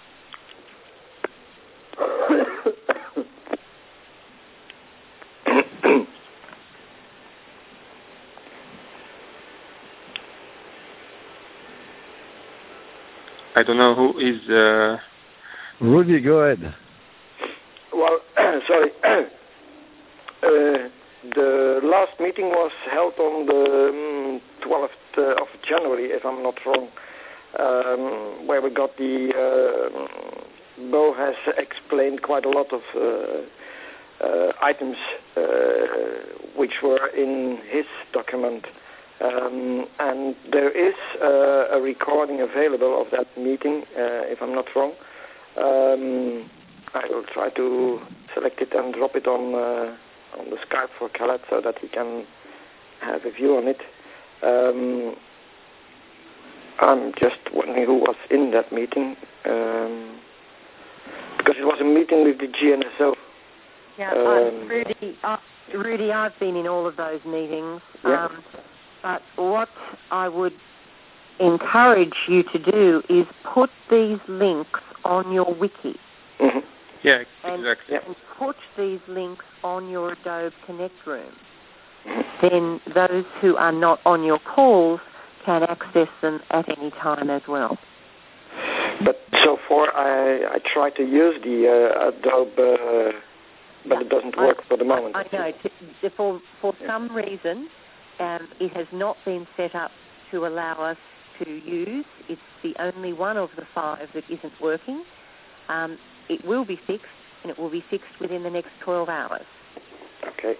Speaker 14: I don't know who is... Uh...
Speaker 11: Rudy, go ahead.
Speaker 9: Well, sorry. uh, the last meeting was held on the um, twelfth of January, if I'm not wrong, um, where we got the... Uh, Bo has explained quite a lot of uh, uh, items uh, which were in his document. Um, and there is uh, a recording available of that meeting, uh, if I'm not wrong. Um, I will try to select it and drop it on uh, on the Skype for Khaled so that he can have a view on it. Um, I'm just wondering who was in that meeting, um, because it was a meeting with the G N S O.
Speaker 3: Yeah,
Speaker 9: um,
Speaker 3: Rudy, uh, Rudy, I've been in all of those meetings,
Speaker 9: yeah.
Speaker 3: um, but what I would encourage you to do is put these links on your wiki.
Speaker 9: Mm-hmm.
Speaker 14: Yeah,
Speaker 3: and,
Speaker 14: exactly.
Speaker 3: and put these links on your Adobe Connect room. Then those who are not on your calls can access them at any time as well.
Speaker 9: But so far I, I try to use the uh, Adobe, uh, but
Speaker 3: yeah,
Speaker 9: it doesn't work
Speaker 3: I,
Speaker 9: for the moment.
Speaker 3: I, I know. To, for, for some reason, um, it has not been set up to allow us to use. It's the only one of the five that isn't working. Um, it will be fixed, and it will be fixed within the next twelve hours.
Speaker 9: Okay.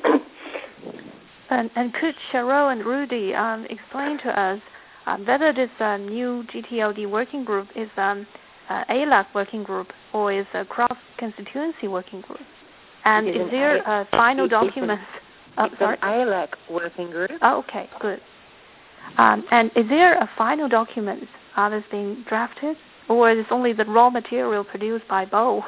Speaker 10: And, and could Cheryl and Rudy um, explain to us um, whether this uh, new G T L D working group is um, uh, A L A C working group or is a cross-constituency working group? And is, is there a, a final document?
Speaker 3: Oh, it's
Speaker 10: sorry?
Speaker 3: an A L A C working group.
Speaker 10: Oh, okay, good. Um, and is there a final document uh, that's being drafted, or is it only the raw material produced by B O?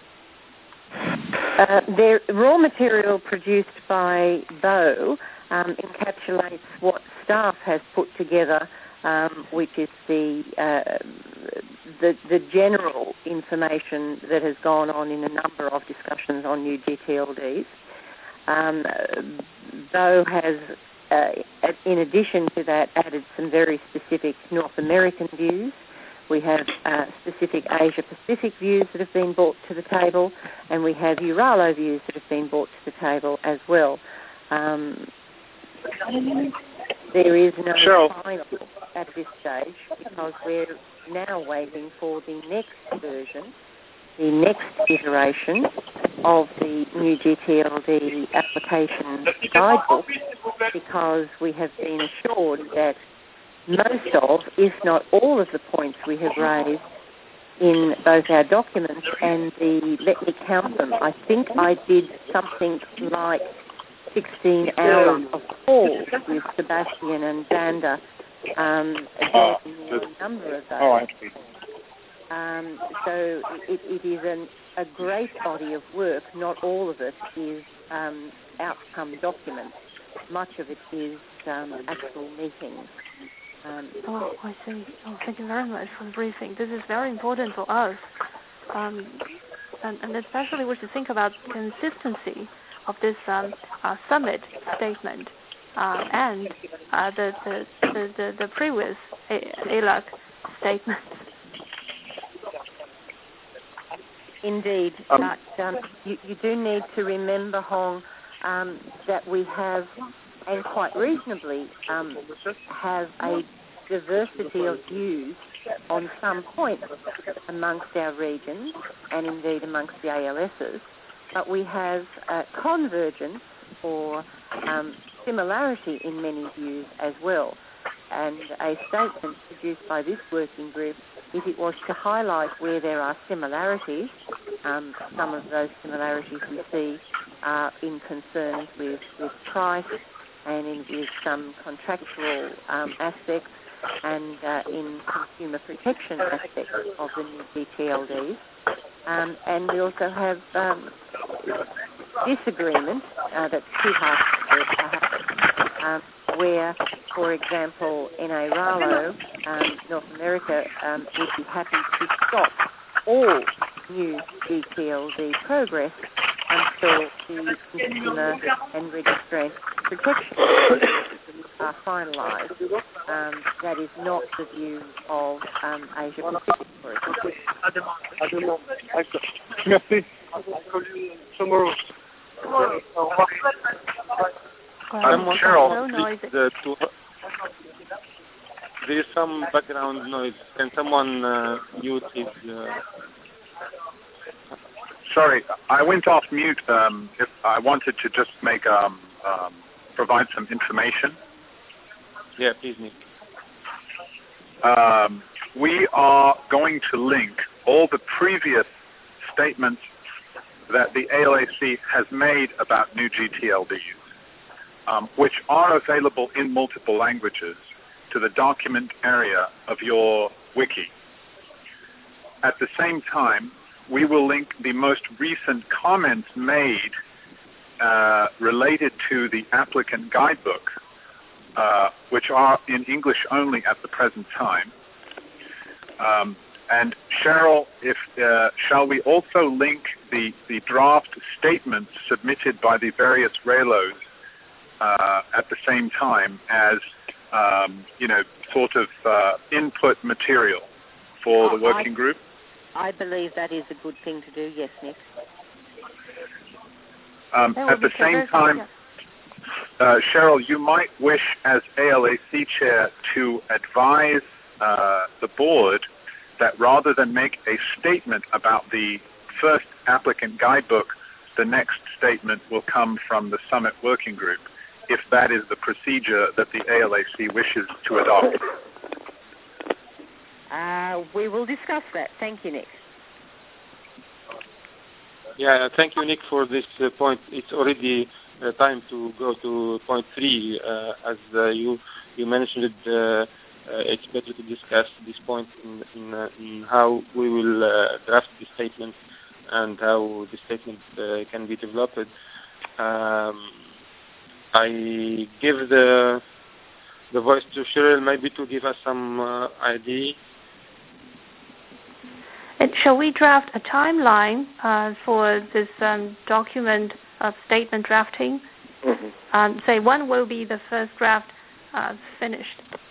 Speaker 3: Uh, the raw material produced by B O um, encapsulates what staff has put together, um, which is the, uh, the the general information that has gone on in a number of discussions on new G T L Ds. Um, B O has, uh, in addition to that, added some very specific North American views. We have uh, specific Asia-Pacific views that have been brought to the table, and we have Uralo views that have been brought to the table as well. Um, there is no
Speaker 1: Cheryl.
Speaker 3: final at this stage because we're now waiting for the next version, the next iteration of the new G T L D application guidebook, because we have been assured that most of, if not all of the points we have raised in both our documents and the, let me count them, I think I did something like sixteen hours of calls with Sebastian and Xander, um, addressing a number of those.
Speaker 1: Oh, I see.
Speaker 3: Um, so it, it is an, a great body of work. Not all of it is um, outcome documents. Much of it is um, actual meetings. Um,
Speaker 10: oh, I see. Oh, thank you very much for the briefing. This is very important for us, um, and, and especially we should think about consistency of this um, uh, summit statement uh, and uh, the, the, the, the, the previous A L A C statement.
Speaker 3: Indeed, um, but um, you, you do need to remember, Hong, um, that we have, and quite reasonably, um, have a diversity of views on some points amongst our regions and indeed amongst the A L Ss, but we have uh, convergence or um, similarity in many views as well. And a statement produced by this working group, if it was to highlight where there are similarities, um, some of those similarities we see are in concerns with, with price and in, with some contractual um, aspects and uh, in consumer protection aspects of the new G T L Ds. Um, and we also have um, disagreement, uh, that's too hard to say, perhaps, um, where, for example, in Uralo, um, North America um, would be happy to stop all new G T L D progress until the consumer and registrant protection are finalised. Um, that is not the view of um, Asia Pacific, for example.
Speaker 1: Merci.
Speaker 12: Tomorrow.
Speaker 14: Um, Cheryl, please, uh, to, there is some background noise. Can someone uh, mute his... Uh...
Speaker 1: Sorry, I went off mute. Um, if I wanted to just make um, um, provide some information.
Speaker 14: Yeah, please, Nick.
Speaker 1: Um, we are going to link all the previous statements that the A L A C has made about new G T L Ds, um, which are available in multiple languages, to the document area of your wiki. At the same time, we will link the most recent comments made uh, related to the applicant guidebook, uh, which are in English only at the present time. Um, and Cheryl, if uh, shall we also link the, the draft statements submitted by the various R A L Os uh, at the same time as, um, you know, sort of uh, input material for
Speaker 3: oh,
Speaker 1: the working
Speaker 3: I,
Speaker 1: group?
Speaker 3: I believe that is a good thing to do, yes, Nick.
Speaker 1: Um, at the same time, uh, Cheryl, you might wish as A L A C chair to advise uh, the board that rather than make a statement about the first applicant guidebook, the next statement will come from the Summit Working Group, if that is the procedure that the A L A C wishes to adopt.
Speaker 3: Uh, we will discuss that. Thank you, Nick.
Speaker 14: Yeah, thank you, Nick, for this uh, point. It's already uh, time to go to point three. Uh, as uh, you you mentioned it, uh, uh, it's better to discuss this point in, in, uh, in how we will uh, draft the statement and how the statement uh, can be developed. Um, I give the the voice to Cheryl, maybe to give us some uh, idea.
Speaker 10: And shall we draft a timeline uh, for this um, document of statement drafting?
Speaker 9: Mm-hmm.
Speaker 10: Um, say when will be the first draft uh, finished?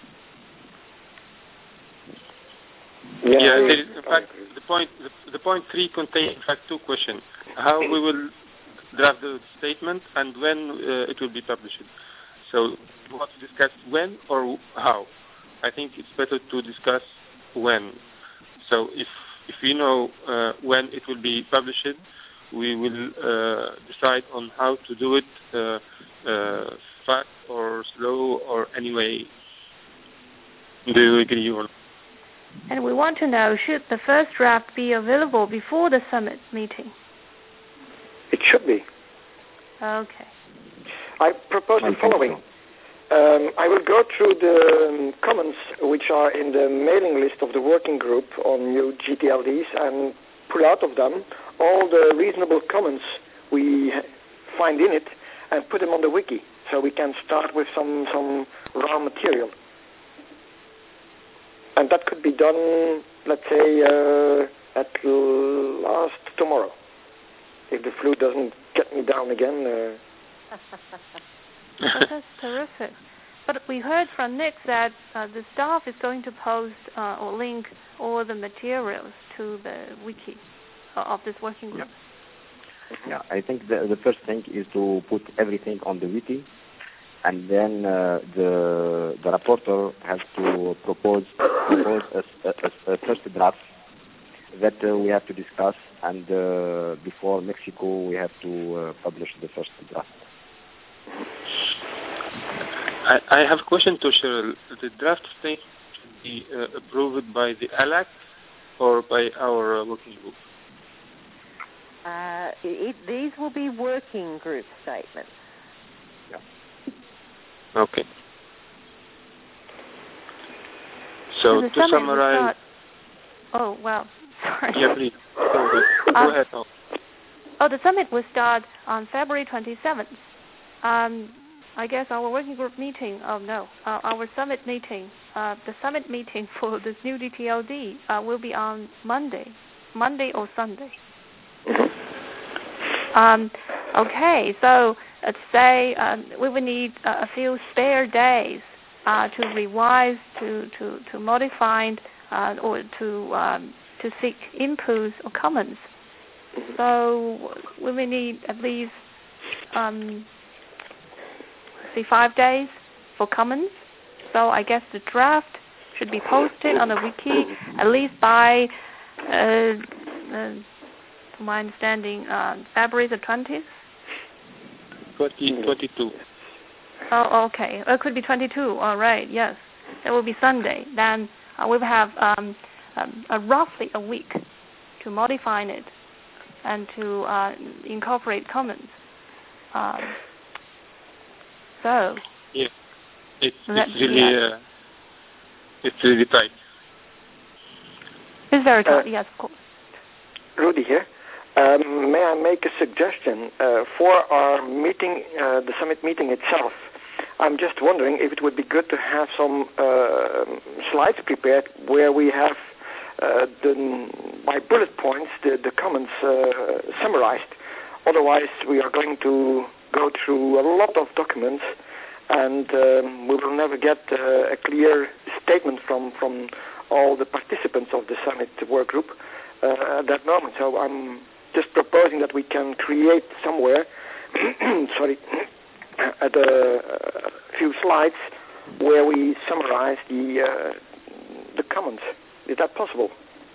Speaker 14: Yeah, yeah there is, in fact, the point the, the point three contains in fact two questions: how we will draft the statement and when uh, it will be published. So, we want to discuss when or how. I think it's better to discuss when. So, if if we know uh, when it will be published, we will uh, decide on how to do it, uh, uh, fast or slow or anyway. Do you agree or not?
Speaker 10: And we want to know, should the first draft be available before the summit meeting?
Speaker 9: It should be.
Speaker 10: Okay.
Speaker 9: I propose the following. Um, I will go through the um, comments which are in the mailing list of the working group on new G T L Ds and pull out of them all the reasonable comments we find in it and put them on the wiki so we can start with some, some raw material. And that could be done, let's say, uh, at last tomorrow. If the flu doesn't get me down again. Uh...
Speaker 10: Well, that's terrific. But we heard from Nick that uh, the staff is going to post uh, or link all the materials to the wiki uh, of this working group.
Speaker 15: Yeah, I think the, the first thing is to put everything on the wiki, and then uh, the the rapporteur has to propose propose a, a, a first draft that uh, we have to discuss, and uh, before Mexico we have to uh, publish the first draft.
Speaker 14: I, I have a question to Cheryl. The draft statement should be uh, approved by the A L A C or by our uh, working group?
Speaker 3: Uh, it, these will be working group statements.
Speaker 14: Yeah. Okay. So,
Speaker 10: so
Speaker 14: to summarize...
Speaker 10: Start... Oh, well, sorry.
Speaker 14: Yeah, please. Go ahead. Go
Speaker 10: um,
Speaker 14: ahead. Oh.
Speaker 10: oh, the summit will start on February twenty-seventh. Um, I guess our working group meeting, oh no, uh, our summit meeting, uh, the summit meeting for this new G T L D uh, will be on Monday, Monday or Sunday. Um, okay, so let's say um, we will need uh, a few spare days uh, to revise, to to to modify, uh, or to um, to seek inputs or comments. So we will need at least um, say five days for comments. So I guess the draft should be posted on the wiki at least by, uh, uh, to my understanding, uh, February the twentieth.
Speaker 14: twenty twenty-two.
Speaker 10: Oh, okay. It could be twenty-two. All right. Yes, it will be Sunday. Then uh, we will have um, um, a roughly a week to modify it and to uh, incorporate comments. Um, so
Speaker 14: yeah, it's,
Speaker 10: that,
Speaker 14: it's really
Speaker 10: yeah.
Speaker 14: uh, it's really tight.
Speaker 10: It's very tight.
Speaker 9: Uh,
Speaker 10: yes, of course.
Speaker 9: Rudy here. Um, may I make a suggestion uh, for our meeting, uh, the summit meeting itself? I'm just wondering if it would be good to have some uh, slides prepared where we have uh, the, by bullet points the, the comments uh, summarized. Otherwise, we are going to go through a lot of documents, and um, we will never get uh, a clear statement from, from all the participants of the summit work group uh, at that moment. So I'm just proposing that we can create somewhere, sorry, at a, a few slides where we summarize the uh, the comments. Is that possible?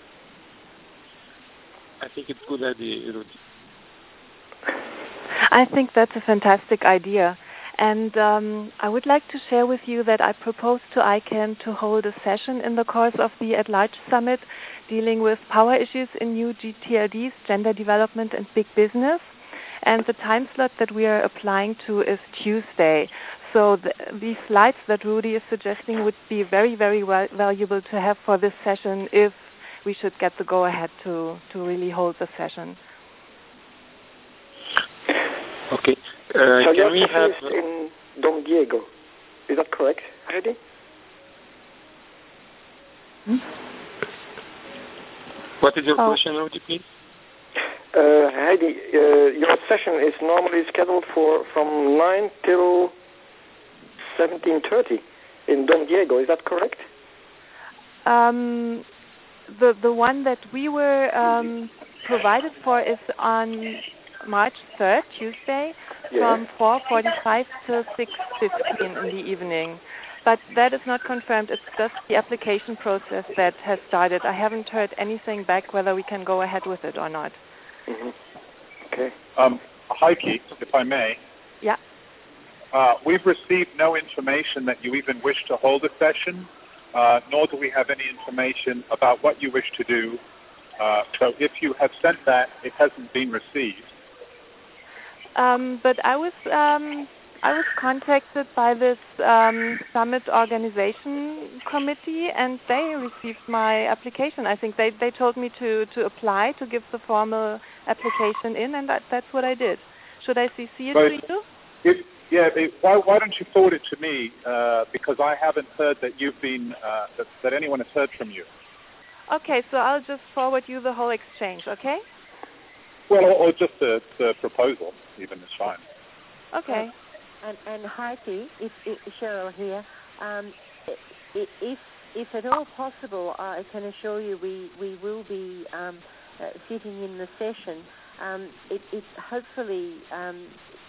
Speaker 14: I think it's a good idea, Rudy.
Speaker 6: I think that's a fantastic idea. And um, I would like to share with you that I proposed to I CANN to hold a session in the course of the At Large Summit dealing with power issues in new G T L Ds, gender development and big business. And the time slot that we are applying to is Tuesday. So the, these slides that Rudy is suggesting would be very, very well, valuable to have for this session if we should get the go-ahead to, to really hold the session.
Speaker 14: Okay. Uh,
Speaker 9: so
Speaker 14: can we
Speaker 9: your
Speaker 14: have
Speaker 9: session is in Don Diego? Is that correct, Heidi?
Speaker 6: Hmm?
Speaker 14: What is your
Speaker 6: oh.
Speaker 14: question, Rudy, please?
Speaker 9: Uh, Heidi, uh, your session is normally scheduled for from nine till seventeen thirty in Don Diego. Is that correct?
Speaker 6: Um, the the one that we were um, provided for is on March third, Tuesday,
Speaker 9: yeah.
Speaker 6: from four forty-five to six fifteen in the evening. But that is not confirmed. It's just the application process that has started. I haven't heard anything back whether we can go ahead with it or not.
Speaker 9: Mm-hmm. Okay.
Speaker 1: Um, Heike, if I may.
Speaker 6: Yeah.
Speaker 1: Uh, we've received no information that you even wish to hold a session, uh, nor do we have any information about what you wish to do. Uh, so if you have sent that, it hasn't been received.
Speaker 6: Um, but I was um, I was contacted by this um, summit organization committee, and they received my application. I think they, they told me to, to apply, to give the formal application in, and that, that's what I did. Should I C C it
Speaker 1: but
Speaker 6: to you?
Speaker 1: It, yeah, it, why, why don't you forward it to me, uh, because I haven't heard that you've been, uh, that, that anyone has heard from you.
Speaker 6: Okay, so I'll just forward you the whole exchange, okay?
Speaker 1: Well, or, or just the, the proposal, even is fine.
Speaker 6: Okay.
Speaker 3: And, and Heike, if, if Cheryl here, um, if if at all possible, I can assure you we, we will be um, uh, sitting in the session. Um, it, it hopefully um,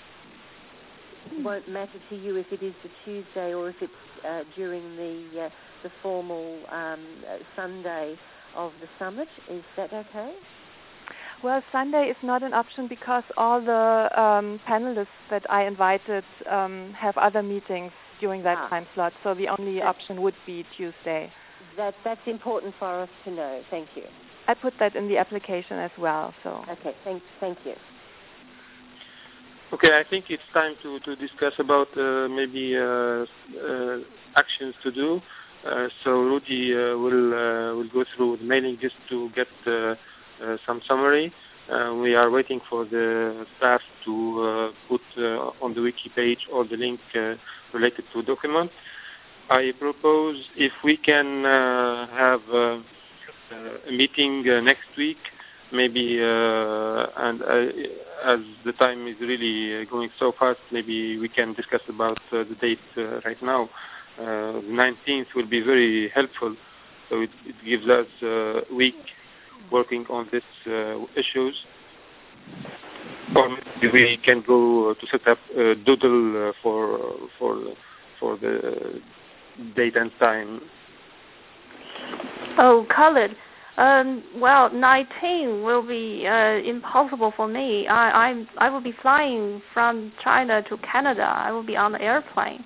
Speaker 3: won't matter to you if it is the Tuesday or if it's uh, during the uh, the formal um, uh, Sunday of the summit. Is that okay?
Speaker 6: Well, Sunday is not an option because all the um, panelists that I invited um, have other meetings during that ah. time slot, so the only that's, option would be Tuesday.
Speaker 3: That, that's important for us to know. Thank you.
Speaker 6: I put that in the application as well. So
Speaker 3: okay, thank, thank you.
Speaker 14: Okay, I think it's time to, to discuss about uh, maybe uh, uh, actions to do. Uh, so Rudy uh, will uh, will go through the mailing just to get uh, uh, some summary. Uh, we are waiting for the staff to uh, put uh, on the wiki page all the link uh, related to document. I propose if we can uh, have uh, a meeting uh, next week, maybe, uh, and uh, as the time is really going so fast, maybe we can discuss about uh, the date uh, right now. Uh, the nineteenth will be very helpful, so it, it gives us uh, a week working on these uh, issues. Or maybe we can go to set up a doodle uh, for for for the date and time.
Speaker 10: Oh, Khaled. Um, well, nineteen will be uh, impossible for me. I I'm, I will be flying from China to Canada. I will be on the airplane.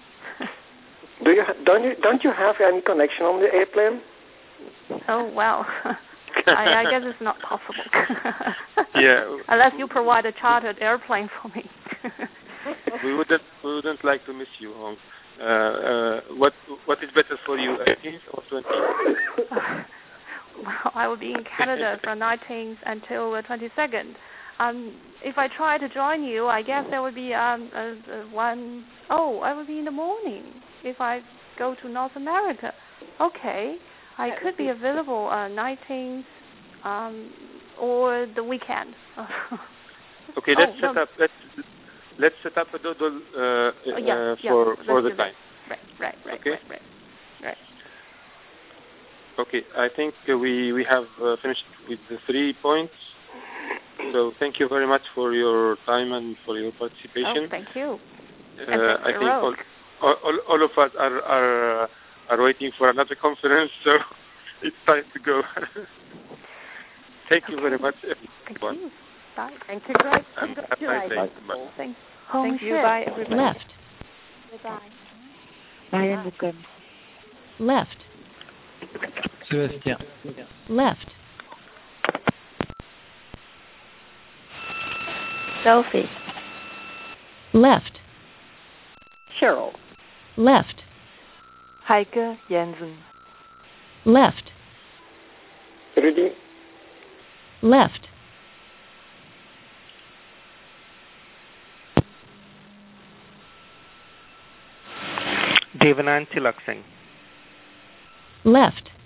Speaker 9: Do you don't you don't you have any connection on the airplane?
Speaker 10: Oh well. I, I guess it's not possible.
Speaker 14: Yeah.
Speaker 10: Unless you provide a chartered airplane for me.
Speaker 14: we wouldn't we wouldn't like to miss you, Hong. Uh, uh, what what is better for you, eighteenth or twentieth?
Speaker 10: Well, I will be in Canada from nineteenth until the twenty-second. Um, if I try to join you, I guess there would be um, a, a one oh, I will be in the morning if I go to North America. Okay, I could be available uh, nineteenth um, or the weekend.
Speaker 14: Okay, let's
Speaker 10: oh,
Speaker 14: set
Speaker 10: no.
Speaker 14: up. Let's let's set up a doodle uh,
Speaker 10: oh, yeah,
Speaker 14: uh,
Speaker 10: yeah,
Speaker 14: for for the
Speaker 10: time.
Speaker 14: time.
Speaker 10: Right, right, right,
Speaker 14: okay?
Speaker 10: right, right, right.
Speaker 14: Okay, I think uh, we we have uh, finished with the three points. So thank you very much for your time and for your participation.
Speaker 10: Oh, thank you.
Speaker 14: Uh,
Speaker 10: and
Speaker 14: I think all, all, all of us are are, uh, are waiting for another conference, so it's time to go. Thank okay. you very much, everyone.
Speaker 10: Thank you. Bye.
Speaker 3: And congrats.
Speaker 14: And
Speaker 3: Congratulations.
Speaker 14: Bye.
Speaker 10: Bye. Thank,
Speaker 6: Home
Speaker 10: thank you. Bye, everybody.
Speaker 2: Left.
Speaker 3: Bye.
Speaker 5: Bye, Luca.
Speaker 2: Left.
Speaker 11: Sébastien.
Speaker 2: Left.
Speaker 5: Sophie.
Speaker 2: Left.
Speaker 3: Cheryl.
Speaker 2: Left.
Speaker 6: Heike Jensen.
Speaker 2: Left.
Speaker 9: Ready?
Speaker 2: Left.
Speaker 13: Devanand Tilak Singh.
Speaker 2: Left.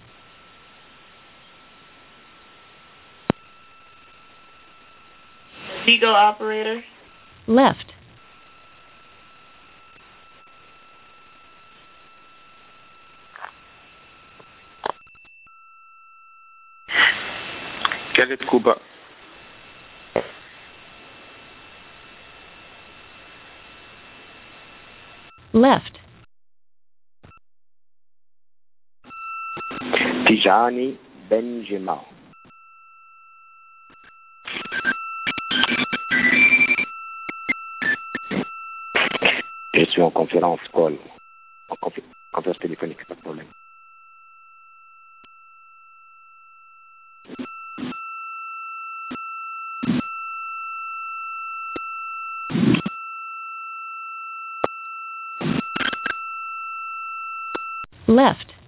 Speaker 5: Vigo operator.
Speaker 2: Left.
Speaker 14: Khaled Kuba.
Speaker 2: Left.
Speaker 15: Tijani Benjima. Je suis en conférence call, en conf- conférence téléphonique, pas de problème.
Speaker 2: Left.